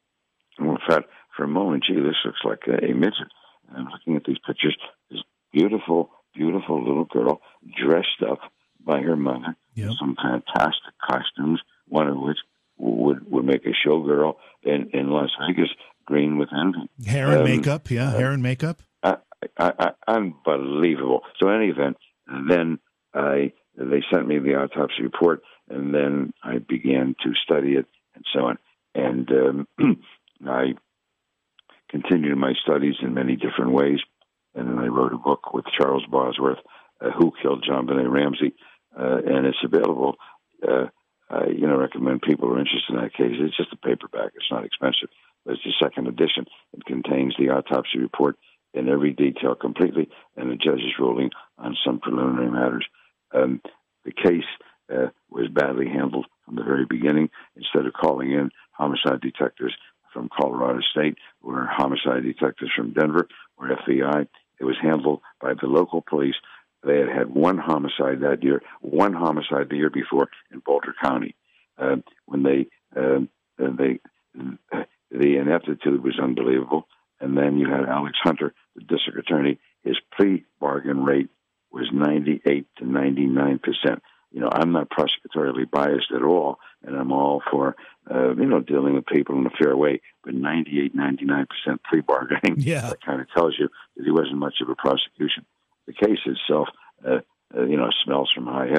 and I thought for a moment, gee, this looks like a, a midget. And I'm looking at these pictures. This beautiful, beautiful little girl dressed up by her mother, yep. Some fantastic costumes, one of which would, would make a showgirl in, in Las Vegas green with envy. Hair and um, makeup, yeah, uh, hair and makeup. I, I, I, unbelievable. So in any event, then I they sent me the autopsy report, and then I began to study it and so on. And um, I continued my studies in many different ways, and then I wrote a book with Charles Bosworth, uh, Who Killed JonBenét Ramsey? Uh, and it's available. Uh, I, you know, recommend people who are interested in that case. It's just a paperback. It's not expensive. But it's the second edition. It contains the autopsy report in every detail completely, and the judge's ruling on some preliminary matters. Um, the case uh, was badly handled from the very beginning. Instead of calling in homicide detectives from Colorado State or homicide detectives from Denver or F B I, it was handled by the local police. They had had one homicide that year, one homicide the year before in Boulder County. Uh, when they, uh, they, uh, the ineptitude was unbelievable. And then you had Alex Hunter, the district attorney. His plea bargain rate was ninety-eight to ninety-nine percent. You know, I'm not prosecutorially biased at all, and I'm all for, uh, you know, dealing with people in a fair way. But ninety-eight, ninety-nine percent plea bargaining, yeah. that kind of tells you that he wasn't much of a prosecution. The case itself, uh, uh, you know, smells from high heaven.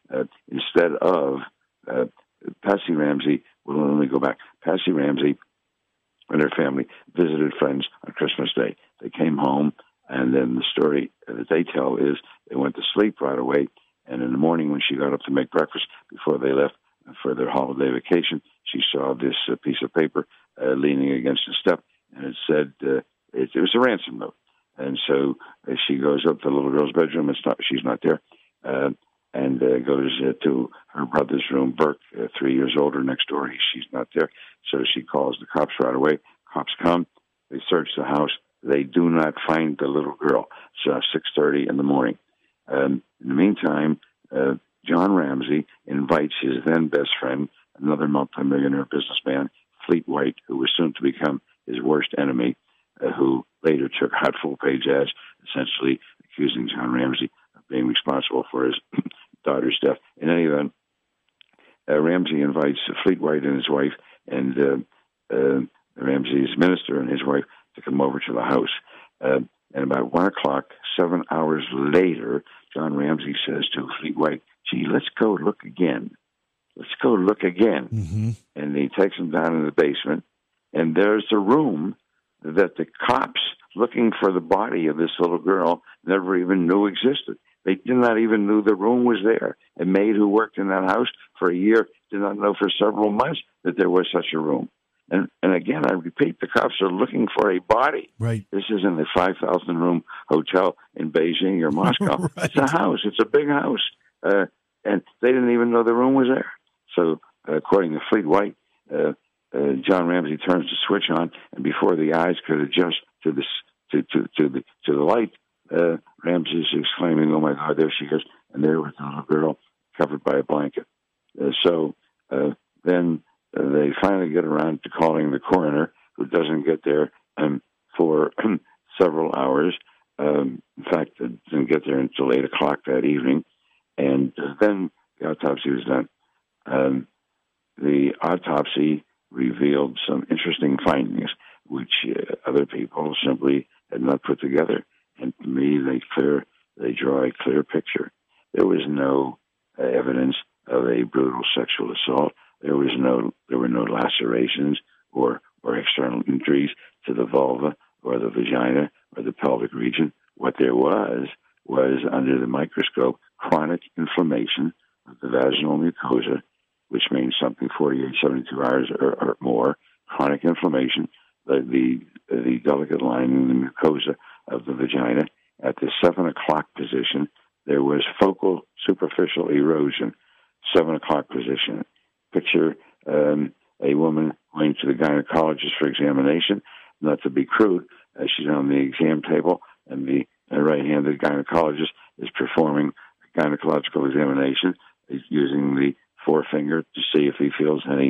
uh, instead of uh, Patsy Ramsey, well, let me go back. Patsy Ramsey and her family visited friends on Christmas Day. They came home, and then the story that they tell is they went to sleep right away, and in the morning when she got up to make breakfast before they left for their holiday vacation, she saw this uh, piece of paper uh, leaning against a step, and it said uh, it, it was a ransom note. And so uh, she goes up to the little girl's bedroom. It's not, she's not there, uh, and uh, goes uh, to her brother's room, Burke, uh, three years older, next door. He, she's not there. So she calls the cops right away. Cops come. They search the house. They do not find the little girl. It's uh, six thirty in the morning. Um, in the meantime, uh, John Ramsey invites his then best friend, another multimillionaire businessman, Fleet White, who was soon to become his worst enemy, uh, who later took hot full-page ads, essentially accusing John Ramsey of being responsible for his daughter's death. In any event, uh, Ramsey invites Fleet White and his wife, and uh, uh, Ramsey's minister and his wife, to come over to the house. Uh, and about one o'clock, seven hours later, John Ramsey says to Fleet White, gee, let's go look again. Let's go look again. Mm-hmm. And he takes him down in the basement, and there's a room that the cops looking for the body of this little girl never even knew existed. They did not even know the room was there. A maid who worked in that house for a year did not know for several months that there was such a room. And and again, I repeat, the cops are looking for a body. Right. This isn't a five thousand room hotel in Beijing or Moscow. Right. It's a house. It's a big house. Uh, and they didn't even know the room was there. So uh, according to Fleet White, uh, uh, John Ramsey turns the switch on, and before the eyes could adjust to this to, to, to the to the light, uh, Ramsey's exclaiming, "Oh my God, there she is!" And there was the little girl covered by a blanket. Uh, so uh, then uh, they finally get around to calling the coroner, who doesn't get there um, for several hours. Um, in fact, it didn't get there until eight o'clock that evening, and uh, then the autopsy was done. Um, the autopsy revealed some interesting findings, which uh, other people simply had not put together. And to me, they clear they draw a clear picture. There was no uh, evidence of a brutal sexual assault. There was no there were no lacerations or or external injuries to the vulva or the vagina or the pelvic region. What there was was, under the microscope, chronic inflammation of the vaginal mucosa, which means something forty-eight, seventy-two hours or, or more. Chronic inflammation, the, the the delicate lining, the mucosa of the vagina. At the seven o'clock position, there was focal superficial erosion. Seven o'clock position. Picture um, a woman going to the gynecologist for examination. Not to be crude, uh, she's on the exam table, and the uh, right-handed gynecologist is performing a gynecological examination. He's using the forefinger to see if he feels any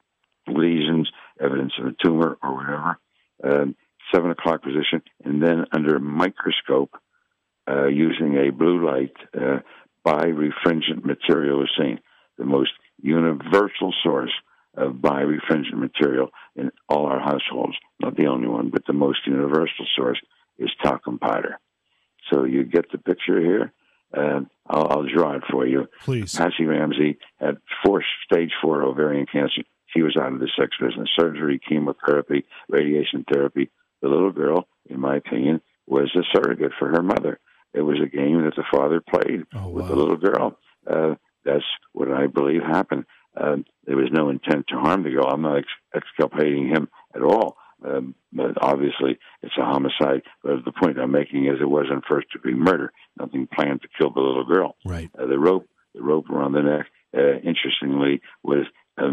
lesions, evidence of a tumor or whatever. Um, seven o'clock position, and then under microscope, uh, using a blue light, uh, birefringent material is seen. The most universal source of birefringent material in all our households. Not the only one, but the most universal source is talcum powder. So you get the picture here. Uh, I'll, I'll draw it for you. Please. Patsy Ramsey had four, stage four ovarian cancer. She was out of the sex business. Surgery, chemotherapy, radiation therapy. The little girl, in my opinion, was a surrogate for her mother. It was a game that the father played oh, with wow. the little girl. Uh, that's what I believe happened. Uh, there was no intent to harm the girl. I'm not ex- exculpating him at all. Um, but obviously, it's a homicide. But the point I'm making is it wasn't first-degree murder. Nothing planned to kill the little girl. Right. Uh, the rope, the rope around the neck, uh, interestingly, was uh,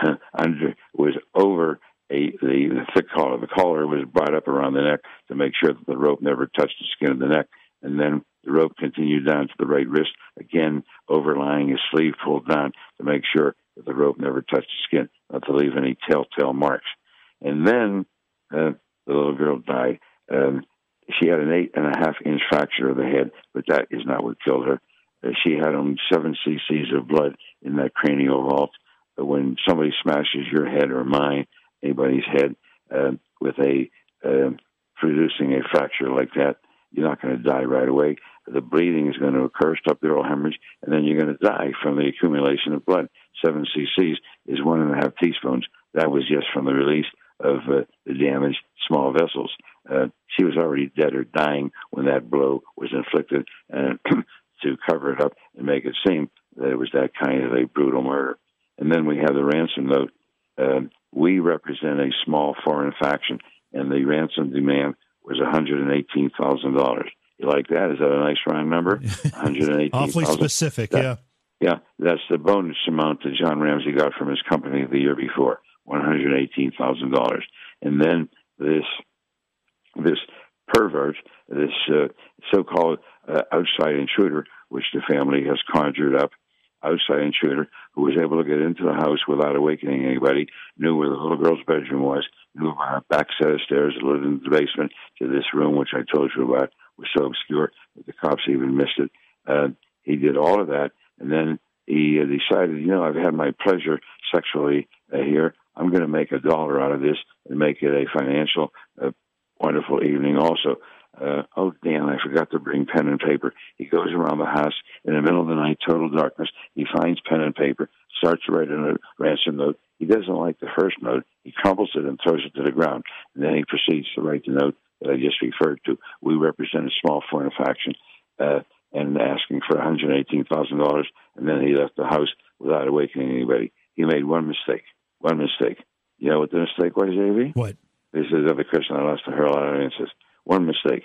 under was over a the, the thick collar. The collar was brought up around the neck to make sure that the rope never touched the skin of the neck, and then the rope continued down to the right wrist, again overlying his sleeve, pulled down to make sure that the rope never touched the skin, not to leave any telltale marks. And then uh, the little girl died. Um, she had an eight and a half inch fracture of the head, but that is not what killed her. Uh, she had only seven cc's of blood in that cranial vault. But when somebody smashes your head or mine, anybody's head, uh, with a uh, producing a fracture like that, you're not going to die right away. The bleeding is going to occur, subdural hemorrhage, and then you're going to die from the accumulation of blood. Seven cc's is one and a half teaspoons. That was just from the release of uh, the damaged small vessels. Uh, she was already dead or dying when that blow was inflicted, and to cover it up and make it seem that it was that kind of a brutal murder. And then we have the ransom note. Uh, we represent a small foreign faction, and the ransom demand was one hundred eighteen thousand dollars. You like that? Is that a nice round number? one hundred eighteen thousand dollars. Awfully specific, that, yeah. Yeah, that's the bonus amount that John Ramsey got from his company the year before, one hundred eighteen thousand dollars. And then this this pervert, this uh, so-called uh, outside intruder, which the family has conjured up, outside intruder, who was able to get into the house without awakening anybody, knew where the little girl's bedroom was, knew about her back set of stairs that lived in the basement to this room, which I told you about, was so obscure that the cops even missed it. Uh, he did all of that, and then he uh, decided, you know, I've had my pleasure sexually uh, here. I'm going to make a dollar out of this and make it a financial, uh, wonderful evening also. Uh, oh, damn, I forgot to bring pen and paper. He goes around the house in the middle of the night, total darkness. He finds pen and paper, starts to write a ransom note. He doesn't like the first note. He crumbles it and throws it to the ground. And then he proceeds to write the note that I just referred to. We represent a small foreign faction, uh, and asking for one hundred eighteen thousand dollars. And then he left the house without awakening anybody. He made one mistake. One mistake. You know what the mistake was, A V? What? This is the other question I lost to her a lot of answers. One mistake.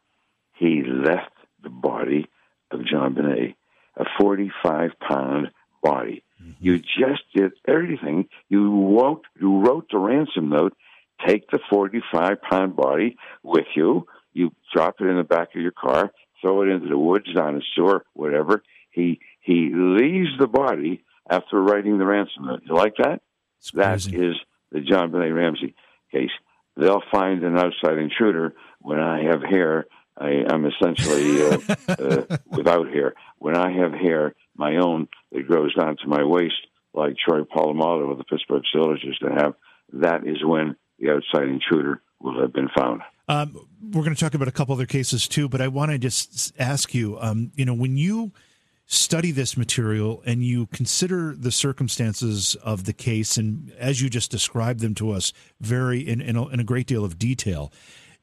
He left the body of John Benet, a forty-five pound body. Mm-hmm. You just did everything. You wrote, you wrote the ransom note. Take the forty-five pound body with you. You drop it in the back of your car, throw it into the woods, down a sewer, whatever. He he leaves the body after writing the ransom note. You like that? That is the John Benet Ramsey case. They'll find an outside intruder when I have hair. I, I'm essentially uh, uh, without hair. When I have hair, my own, that grows down to my waist, like Troy Polamalu of the Pittsburgh Steelers used to have, that is when the outside intruder will have been found. Um, we're going to talk about a couple other cases too, but I want to just ask you, um, you know, when you study this material and you consider the circumstances of the case, and as you just described them to us, very in in a, in a great deal of detail,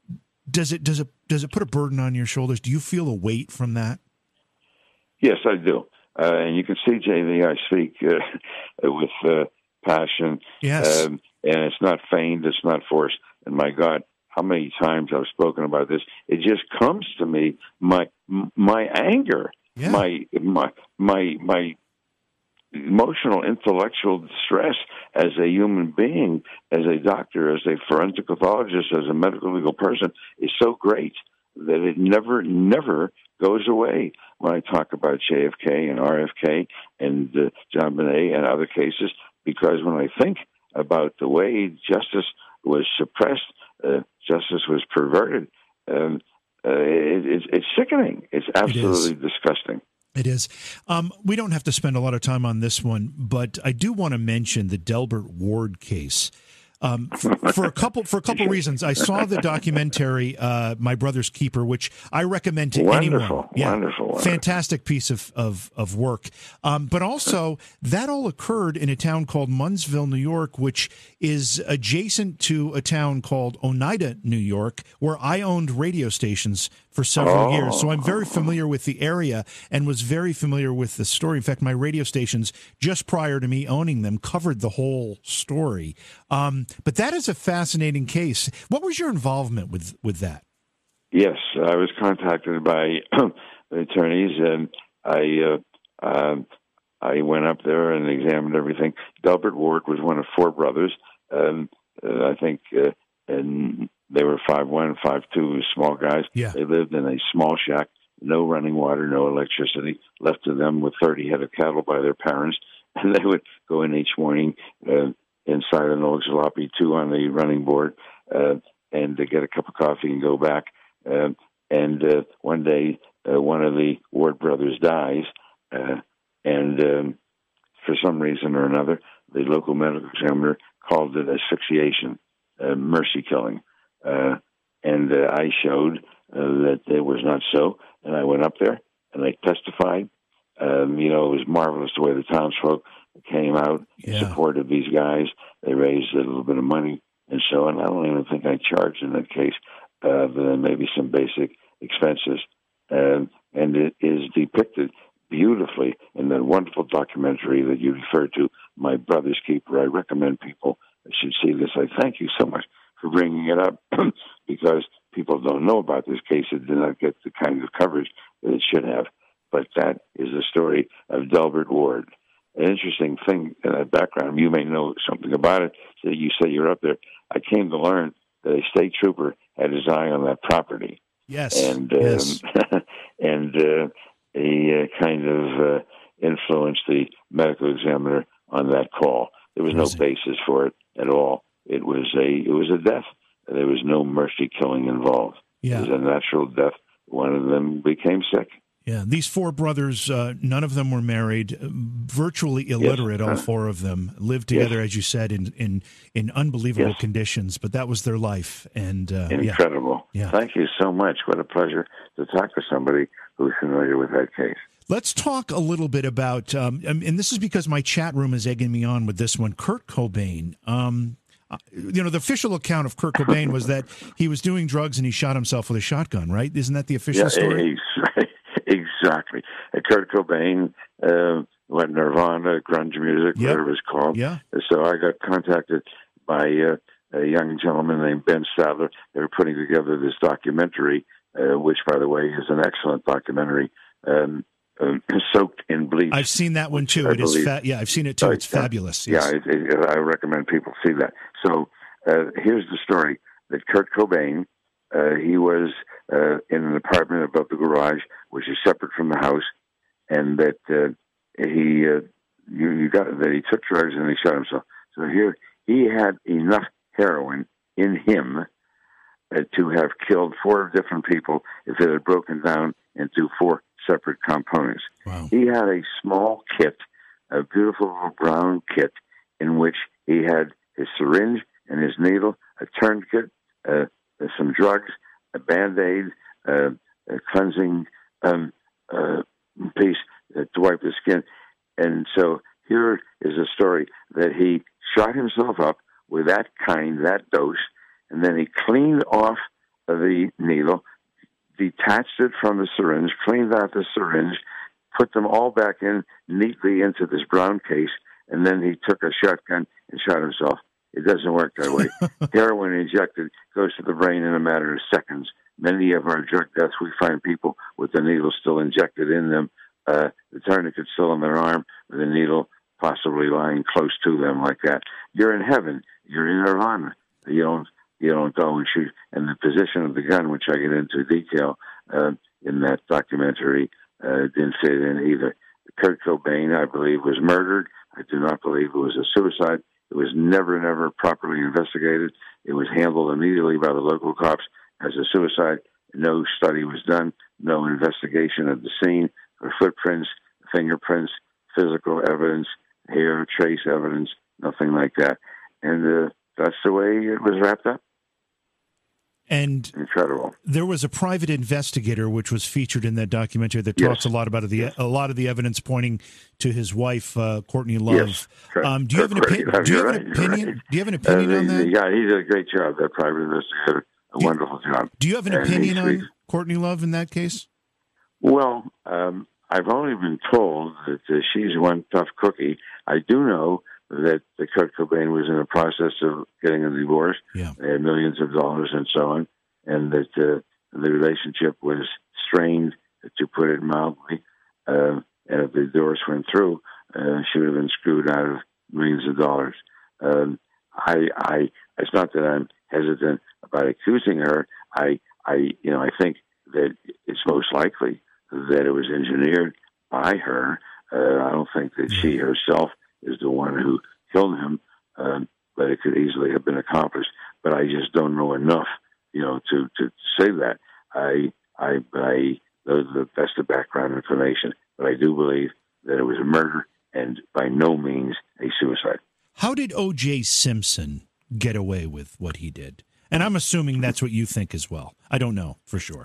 does it does it does it put a burden on your shoulders? Do you feel a weight from that? Yes, I do, uh, and you can see, J V, I speak uh, with uh, passion. Yes, um, and it's not feigned, it's not forced. And my God, how many times I've spoken about this? It just comes to me, my my anger. Yeah. My my my my emotional, intellectual distress as a human being, as a doctor, as a forensic pathologist, as a medical legal person is so great that it never, never goes away. When I talk about J F K and R F K and uh, John Benet and other cases, because when I think about the way justice was suppressed, uh, justice was perverted. Um, Uh, it, it's, it's sickening. It's absolutely it disgusting. It is. Um, we don't have to spend a lot of time on this one, but I do want to mention the Delbert Ward case. Um, for, for a couple for a couple reasons. I saw the documentary uh, "My Brother's Keeper," which I recommend to wonderful, anyone. Yeah, wonderful, wonderful, fantastic piece of of, of work. Um, but also, that all occurred in a town called Munnsville, New York, which is adjacent to a town called Oneida, New York, where I owned radio stations for several oh. years. So I'm very familiar with the area and was very familiar with the story. In fact, my radio stations, just prior to me owning them, covered the whole story. Um, but that is a fascinating case. What was your involvement with, with that? Yes, I was contacted by attorneys, and I uh, um, I went up there and examined everything. Delbert Ward was one of four brothers. Um, uh, I think, uh, and they were five one, five two, small guys. Yeah. They lived in a small shack, no running water, no electricity, left to them with thirty head of cattle by their parents, and they would go in each morning uh, inside an old jalopy, two on the running board, uh, and to get a cup of coffee and go back. Uh, and uh, one day, uh, one of the Ward brothers dies, uh, and um, for some reason or another, the local medical examiner called it asphyxiation, uh, mercy killing. Uh, and uh, I showed uh, that it was not so. And I went up there and I testified. Um, you know, it was marvelous the way the townsfolk came out Yeah. in support of these guys. They raised a little bit of money and so on. I don't even think I charged in that case, uh, other than maybe some basic expenses. Um, and it is depicted beautifully in that wonderful documentary that you referred to, My Brother's Keeper. I recommend people should see this. I thank you so much for bringing it up because people don't know about this case. It did not get the kind of coverage that it should have. But that is the story of Delbert Ward. An interesting thing in that background, you may know something about it, so you say you're up there. I came to learn that a state trooper had his eye on that property. Yes. And, um, yes. and uh, he uh, kind of uh, influenced the medical examiner on that call. There was no basis for it at all. It was a it was a death. There was no mercy killing involved. Yeah. It was a natural death. One of them became sick. Yeah, these four brothers, uh, none of them were married, virtually illiterate, yes. all four of them, lived together, yes. as you said, in, in, in unbelievable yes. conditions, but that was their life. And uh, Incredible. Yeah. Yeah. Thank you so much. What a pleasure to talk to somebody who's familiar with that case. Let's talk a little bit about, um, and this is because my chat room is egging me on with this one, Kurt Cobain. Um, you know, the official account of Kurt Cobain was that he was doing drugs and he shot himself with a shotgun, right? Isn't that the official yeah, story? Exactly. Uh, Kurt Cobain, uh, went Nirvana, grunge music, Yep. whatever it's called. Yeah. So I got contacted by uh, a young gentleman named Ben Sadler. They were putting together this documentary, uh, which, by the way, is an excellent documentary, um, um, soaked in bleach. I've seen that one too. I It is, believe- fa- yeah, I've seen it too. Uh, It's yeah. fabulous. Yes. Yeah, it, it, I recommend people see that. So uh, here's the story that Kurt Cobain, uh, he was uh, in an apartment above the garage, which is separate from the house, and that uh, he uh, you, you got that he took drugs and he shot himself. So here he had enough heroin in him uh, to have killed four different people if it had broken down into four separate components. Wow. He had a small kit, a beautiful little brown kit, in which he had his syringe and his needle, a tourniquet, uh, some drugs, a Band-Aid, uh, a cleansing um, uh, piece uh, to wipe the skin. And so here is a story that he shot himself up with that kind, that dose, and then he cleaned off the needle, detached it from the syringe, cleaned out the syringe, put them all back in neatly into this brown case, and then he took a shotgun and shot himself. It doesn't work that way. Heroin injected goes to the brain in a matter of seconds. Many of our drug deaths, we find people with the needle still injected in them, uh, the tourniquet still in their arm, with the needle possibly lying close to them like that. You're in heaven. You're in nirvana. You don't you don't go and shoot. And the position of the gun, which I get into detail uh, in that documentary, uh, didn't fit in either. Kurt Cobain, I believe, was murdered. I do not believe it was a suicide. It was never, never properly investigated. It was handled immediately by the local cops as a suicide. No study was done, no investigation of the scene, or footprints, fingerprints, physical evidence, hair, trace evidence, nothing like that. And uh, that's the way it was wrapped up. And incredible. There was a private investigator which was featured in that documentary that talks yes. a lot about the yes. a lot of the evidence pointing to his wife, uh, Courtney Love. Yes. Um, do you have an, opi- do you have right, an opinion? right. Do you have an opinion uh, on that? Yeah, he did a great job. That private investigator, a do, wonderful job. Do you have an and opinion on Courtney Love in that case? Well, um, I've only been told that uh, she's one tough cookie. I do know that uh, Kurt Cobain was in the process of getting a divorce. Yeah. They had millions of dollars and so on, and that uh, the relationship was strained, to put it mildly. Uh, and if the divorce went through, uh, she would have been screwed out of millions of dollars. Um, I, I, it's not that I'm hesitant about accusing her. I, I, you know, I think that it's most likely that it was engineered by her. Uh, I don't think that she herself is the one who killed him, um, but it could easily have been accomplished. But I just don't know enough, you know, to, to say that. I, I, I, those are the, that's the background information. But I do believe that it was a murder and by no means a suicide. How did O J Simpson get away with what he did? And I'm assuming that's what you think as well. I don't know for sure.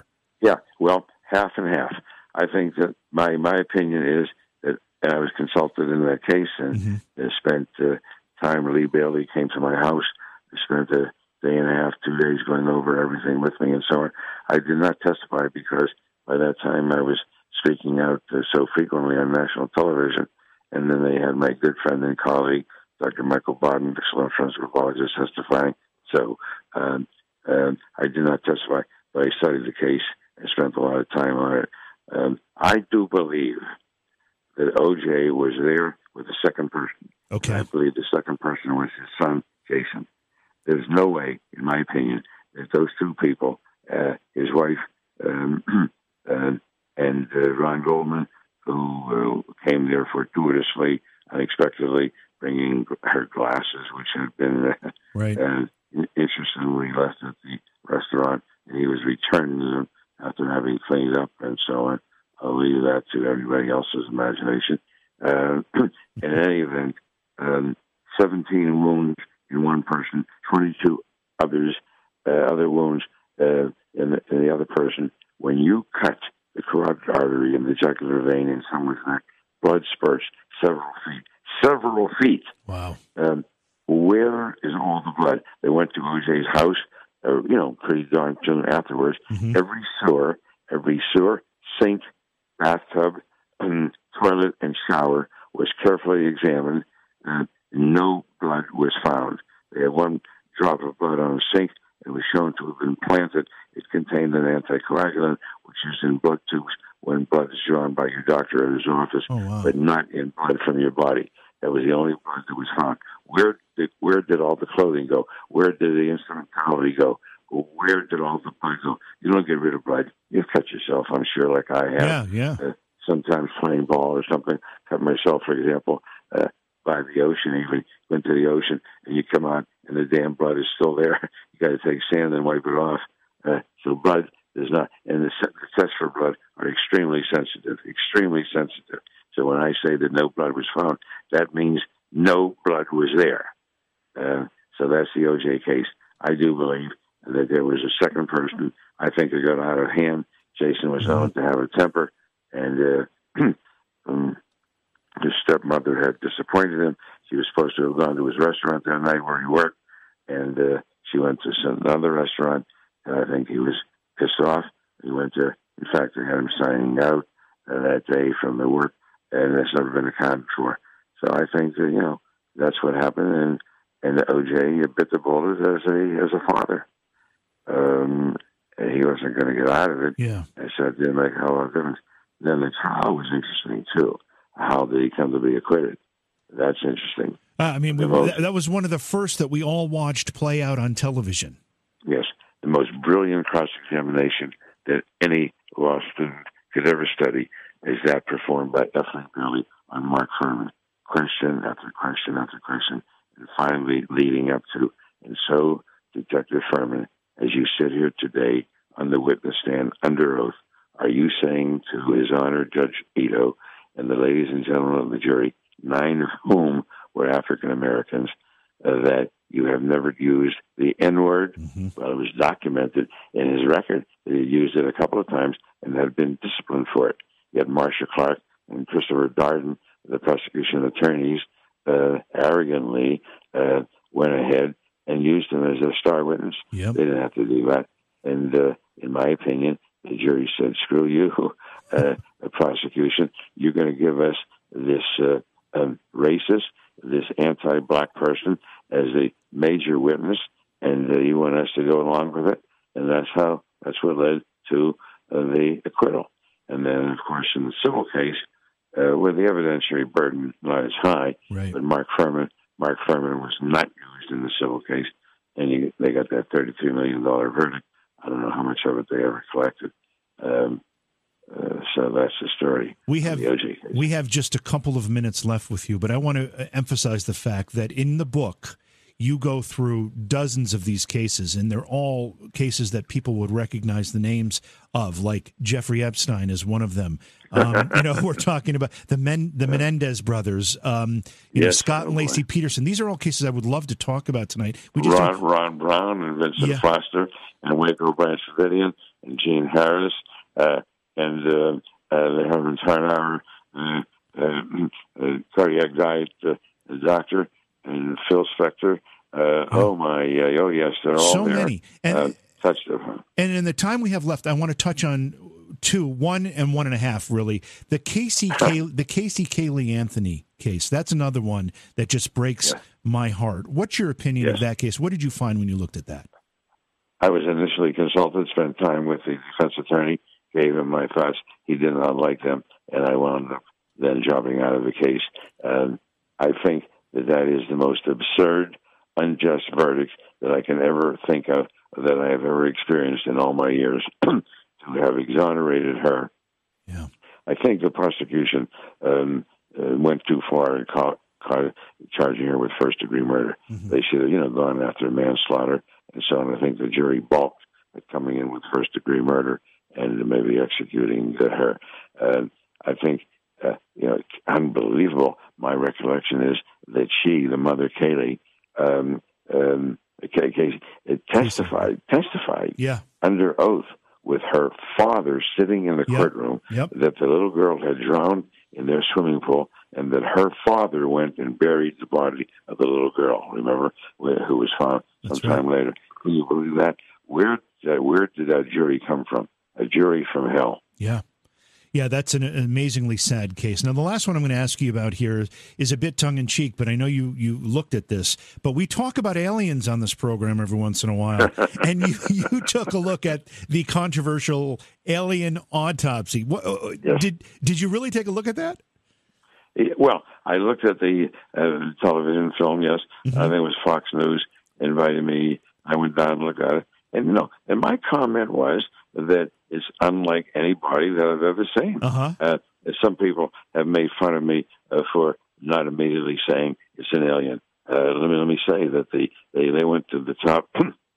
Yeah, well, half and half. I think that my my opinion is that, and I was consulted in that case and mm-hmm. spent uh, time. Lee Bailey came to my house. We spent a day and a half, two days going over everything with me and so on. I did not testify because by that time I was speaking out uh, so frequently on national television. And then they had my good friend and colleague, Doctor Michael Baden, the slow transcripologist, testifying. So um, um, I did not testify, but I studied the case and spent a lot of time on it. Um, I do believe that O J was there with the second person. Okay. I believe the second person was his son, Jason. There's no way, in my opinion, that those two people, uh, his wife um, uh, and uh, Ron Goldman, who uh, came there fortuitously, unexpectedly, bringing her glasses, which had been uh, right. uh, interestingly left at the restaurant, and he was returning them after having cleaned up and so on. I'll leave that to everybody else's imagination. Uh, in any event, um, seventeen wounds in one person, twenty-two others, uh, other wounds uh, in, the, in the other person. When you cut the carotid artery in the jugular vein in someone's neck, blood spurts several feet. Several feet. Wow. Um, where is all the blood? They went to O J's house, uh, you know, pretty darn soon afterwards. Mm-hmm. Every sewer, every sewer, sink, bathtub, and toilet and shower was carefully examined. Uh, no blood was found. They had one drop of blood on a sink. It was shown to have been planted. It contained an anticoagulant, which is in blood tubes when blood is drawn by your doctor at his office, oh, wow. but not in blood from your body. That was the only blood that was found. Where did where did all the clothing go? Where did the instrumentality go? Where did all the blood go? You don't get rid of blood. You cut yourself, I'm sure, like I have. Yeah, yeah. Uh, sometimes playing ball or something. Cut myself, for example, uh, by the ocean, even went to the ocean, and you come out, and the damn blood is still there. You got to take sand and wipe it off. Uh, so blood is not, and the, the tests for blood are extremely sensitive, extremely sensitive. So when I say that no blood was found, that means no blood was there. Uh, so that's the O J case. I do believe that there was a second person. I think it got out of hand. Jason was known to have a temper, and uh, um, his stepmother had disappointed him. She was supposed to have gone to his restaurant that night where he worked, and uh, she went to some, another restaurant, and I think he was pissed off. He went to, in fact, they had him signing out uh, that day from the work, and that's never been accounted for. So I think that, you know, that's what happened, and and O J bit the bullet as a as a father. Um, and he wasn't going to get out of it. Yeah. I said it didn't make a whole lot of difference. Then the trial was interesting too. How did he come to be acquitted? That's interesting. Uh, I mean, we, most, that was one of the first that we all watched play out on television. Yes, the most brilliant cross-examination that any law student could ever study is that performed by Efrain Bailey on Mark Fuhrman. Question after question after question, and finally leading up to, and so, Detective Fuhrman, as you sit here today on the witness stand under oath, are you saying to His Honor Judge Ito and the ladies and gentlemen of the jury, nine of whom were African Americans, uh, that you have never used the N-word? Mm-hmm. Well, it was documented in his record that he used it a couple of times and had been disciplined for it. Yet Marcia Clark and Christopher Darden, the prosecution attorneys, uh, arrogantly uh, went ahead and used him as a star witness. Yep. They didn't have to do that. And uh, in my opinion, the jury said, screw you, uh, the prosecution. You're going to give us this uh, um, racist, this anti-black person as a major witness, and uh, you want us to go along with it. And that's how, that's what led to uh, the acquittal. And then, of course, in the civil case, uh, where the evidentiary burden lies high, right. but Mark Fuhrman, Mark Fuhrman was not used in the civil case, and he, they got that thirty-three million dollars verdict. I don't know how much of it they ever collected. Um, uh, so that's the story. We have the O J case. We have just a couple of minutes left with you, but I want to emphasize the fact that in the book, you go through dozens of these cases, and they're all cases that people would recognize the names of, like Jeffrey Epstein is one of them. Um, you know, we're talking about the Men, the Menendez brothers, um, you yes, know, Scott and Lacey Peterson. These are all cases I would love to talk about tonight. We just Ron, Ron Brown and Vincent yeah. Foster and Waco Branch Davidian and Gene Harris uh, and uh, uh, they have an entire hour uh, uh, uh, cardiac diet uh, doctor and Phil Spector. Uh, oh my! Uh, oh yes, they're all so there. many. And uh, touched them. And in the time we have left, I want to touch on two, one and one and a half. Really, the Casey Kay, the Casey Kaylee Anthony case. That's another one that just breaks yes. my heart. What's your opinion yes. of that case? What did you find when you looked at that? I was initially consulted, spent time with the defense attorney, gave him my thoughts. He did not like them, and I wound up then dropping out of the case. Um, I think that that is the most absurd, unjust verdict that I can ever think of, that I have ever experienced in all my years, to have exonerated her. Yeah. I think the prosecution um, uh, went too far in ca- ca- charging her with first-degree murder. Mm-hmm. They should have, you know, gone after manslaughter and so on. I think the jury balked at coming in with first-degree murder and maybe executing uh, her. Uh, I think, uh, you know, unbelievable. My recollection is that she, the mother, Kaylee, um, um, Casey, testified, testified yeah. under oath with her father sitting in the yep. courtroom yep. that the little girl had drowned in their swimming pool and that her father went and buried the body of the little girl, remember, who was found That's sometime right. later. Can you believe that? Where, uh, where did that jury come from? A jury from hell. Yeah. Yeah, that's an amazingly sad case. Now, the last one I'm going to ask you about here is a bit tongue-in-cheek, but I know you, you looked at this. But we talk about aliens on this program every once in a while, and you, you took a look at the controversial alien autopsy. What, yes. Did did you really take a look at that? Well, I looked at the uh, television film, yes. Mm-hmm. I think it was Fox News invited me. I went down and looked at it. And, you know, and my comment was that it's unlike anybody that I've ever seen. Uh-huh. Uh, some people have made fun of me uh, for not immediately saying it's an alien. Uh, let me let me say that the they, they went to the top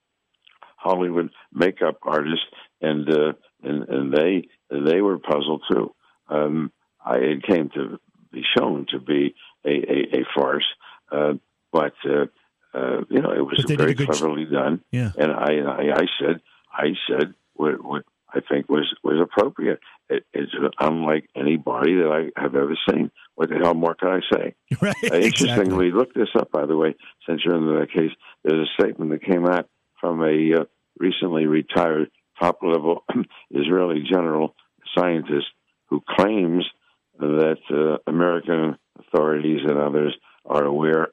Hollywood makeup artists, and uh, and and they they were puzzled too. Um, I it came to be shown to be a a, a farce, uh, but uh, uh, you know it was very cleverly ch- done. Yeah. And I, I I said I said what what I think was was appropriate. It, it's unlike anybody that I have ever seen. What the hell more can I say? Right. Uh, interestingly, exactly. look this up, by the way, since you're in that case. There's a statement that came out from a uh, recently retired top-level Israeli general scientist who claims that uh, American authorities and others are aware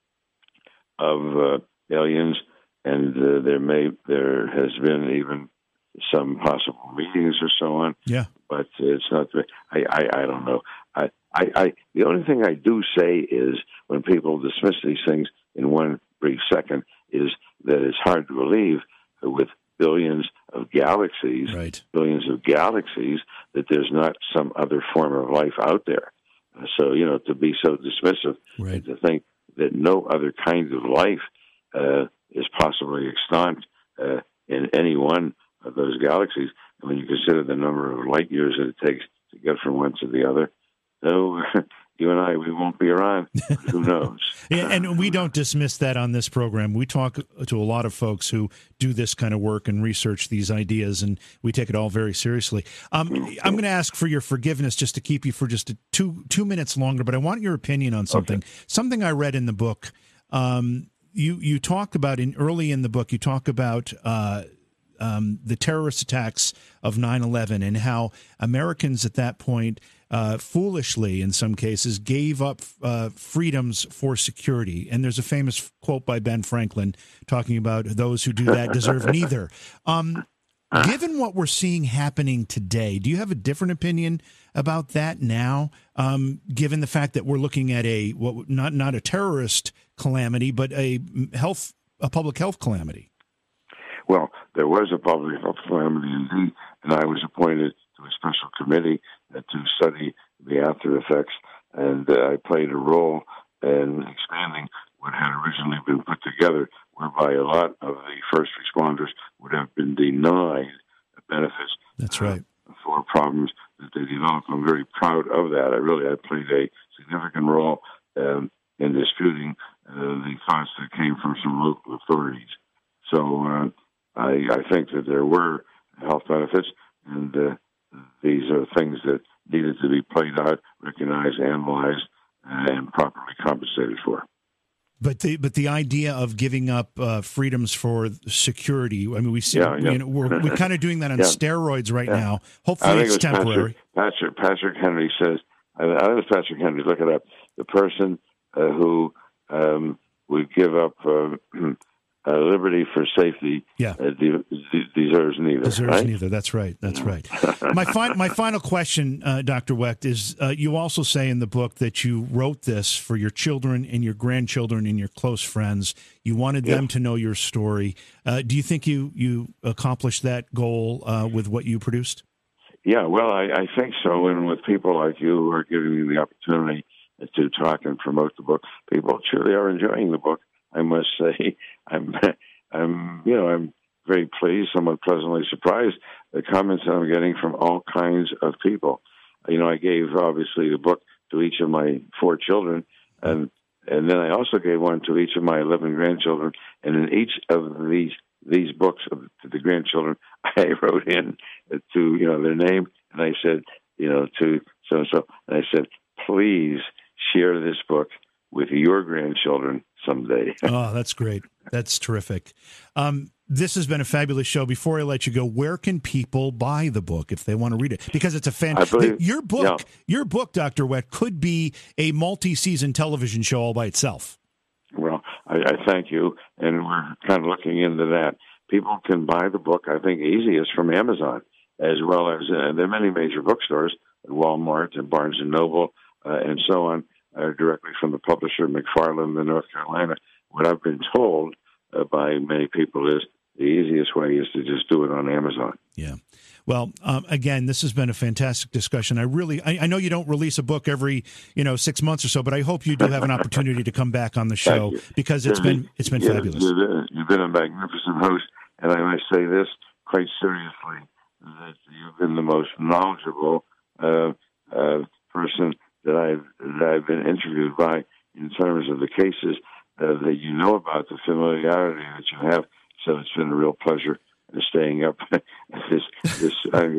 of uh, aliens, and uh, there may there has been even some possible meetings or so on. Yeah, but it's not. I I, I don't know. I, I I the only thing I do say is when people dismiss these things in one brief second is that it's hard to believe with billions of galaxies, right. billions of galaxies, that there's not some other form of life out there. Uh, so, you know, to be so dismissive, right. to think that no other kind of life uh, is possibly extant uh, in any one of those galaxies, and when you consider the number of light years that it takes to get from one to the other, so you and I, we won't be around. Who knows? Yeah, and we don't dismiss that on this program. We talk to a lot of folks who do this kind of work and research these ideas, and we take it all very seriously. Um, okay. I'm going to ask for your forgiveness just to keep you for just a two two minutes longer, but I want your opinion on something. Okay. Something I read in the book. Um, you you talked about in early in the book. You talk about. Uh, Um, the terrorist attacks of nine eleven and how Americans at that point uh, foolishly, in some cases, gave up uh, freedoms for security. And there's a famous quote by Ben Franklin talking about those who do that deserve neither. Um, given what we're seeing happening today, do you have a different opinion about that now, um, given the fact that we're looking at a what not not a terrorist calamity, but a health a public health calamity? Well, there was a public health calamity indeed, and I was appointed to a special committee uh, to study the after effects, and uh, I played a role in expanding what had originally been put together, whereby a lot of the first responders would have been denied benefits. That's right. Uh, for problems that they developed. I'm very proud of that. I really I played a significant role um, in disputing uh, the costs that came from some local authorities. So, uh, I, I think that there were health benefits, and uh, these are things that needed to be played out, recognized, analyzed, and properly compensated for. But the but the idea of giving up uh, freedoms for security, I mean, we see yeah, yeah. You know, we're we're kind of doing that on yeah. steroids right yeah. now. Hopefully, it's it temporary. Patrick, Patrick Patrick Henry says, I think it's Patrick Henry. Look it up. The person uh, who um, would give up uh, uh, liberty for safety yeah. uh, de- de- deserves neither. Deserves right? neither. That's right. That's right. my fi- my final question, uh, Doctor Wecht, is uh, you also say in the book that you wrote this for your children and your grandchildren and your close friends. You wanted yeah. them to know your story. Uh, do you think you, you accomplished that goal uh, with what you produced? Yeah, well, I, I think so. And with people like you who are giving me the opportunity to talk and promote the book, people truly are enjoying the book. I must say, I'm, I'm, you know, I'm very pleased, somewhat pleasantly surprised, the comments that I'm getting from all kinds of people. You know, I gave obviously the book to each of my four children, and and then I also gave one to each of my eleven grandchildren. And in each of these these books of, to the grandchildren, I wrote in to you know their name, and I said, you know, to so and so, and I said, please share this book with your grandchildren someday. Oh, that's great. That's terrific. Um, this has been a fabulous show. Before I let you go, where can people buy the book if they want to read it? Because it's a fantastic. Your book, yeah. your book, Doctor Wecht, could be a multi-season television show all by itself. Well, I, I thank you, and we're kind of looking into that. People can buy the book, I think, easiest from Amazon, as well as uh, there are many major bookstores, Walmart and Barnes and Noble, uh, and so on. Uh, directly from the publisher, McFarland in North Carolina. What I've been told uh, by many people is the easiest way is to just do it on Amazon. Yeah. Well, um, again, this has been a fantastic discussion. I really, I, I know you don't release a book every, you know, six months or so, but I hope you do have an opportunity to come back on the show because it's been, it's been yeah, fabulous. You've been, you've been a magnificent host, and I must say this quite seriously, that you've been the most knowledgeable uh, uh, person that I've, that I've been interviewed by in terms of the cases uh, that you know about, the familiarity that you have. So it's been a real pleasure staying up this this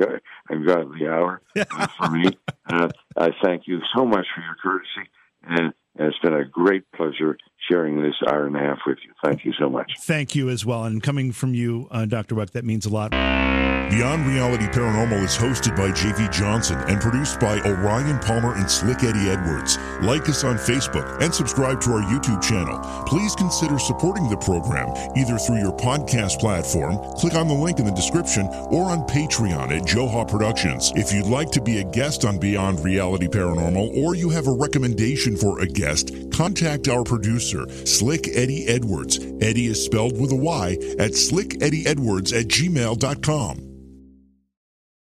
ungodly hour uh, for me. Uh, I thank you so much for your courtesy, and, and it's been a great pleasure sharing this hour and a half with you. Thank you so much. Thank you as well. And coming from you, uh, Doctor Wecht, that means a lot. Beyond Reality Paranormal is hosted by J V Johnson and produced by Orion Palmer and Slick Eddie Edwards. Like us on Facebook and subscribe to our YouTube channel. Please consider supporting the program either through your podcast platform, click on the link in the description, or on Patreon at Joha Productions. If you'd like to be a guest on Beyond Reality Paranormal, or you have a recommendation for a guest, contact our producer, Slick Eddie Edwards. Eddie is spelled with a Y at slick eddie edwards at gmail dot com.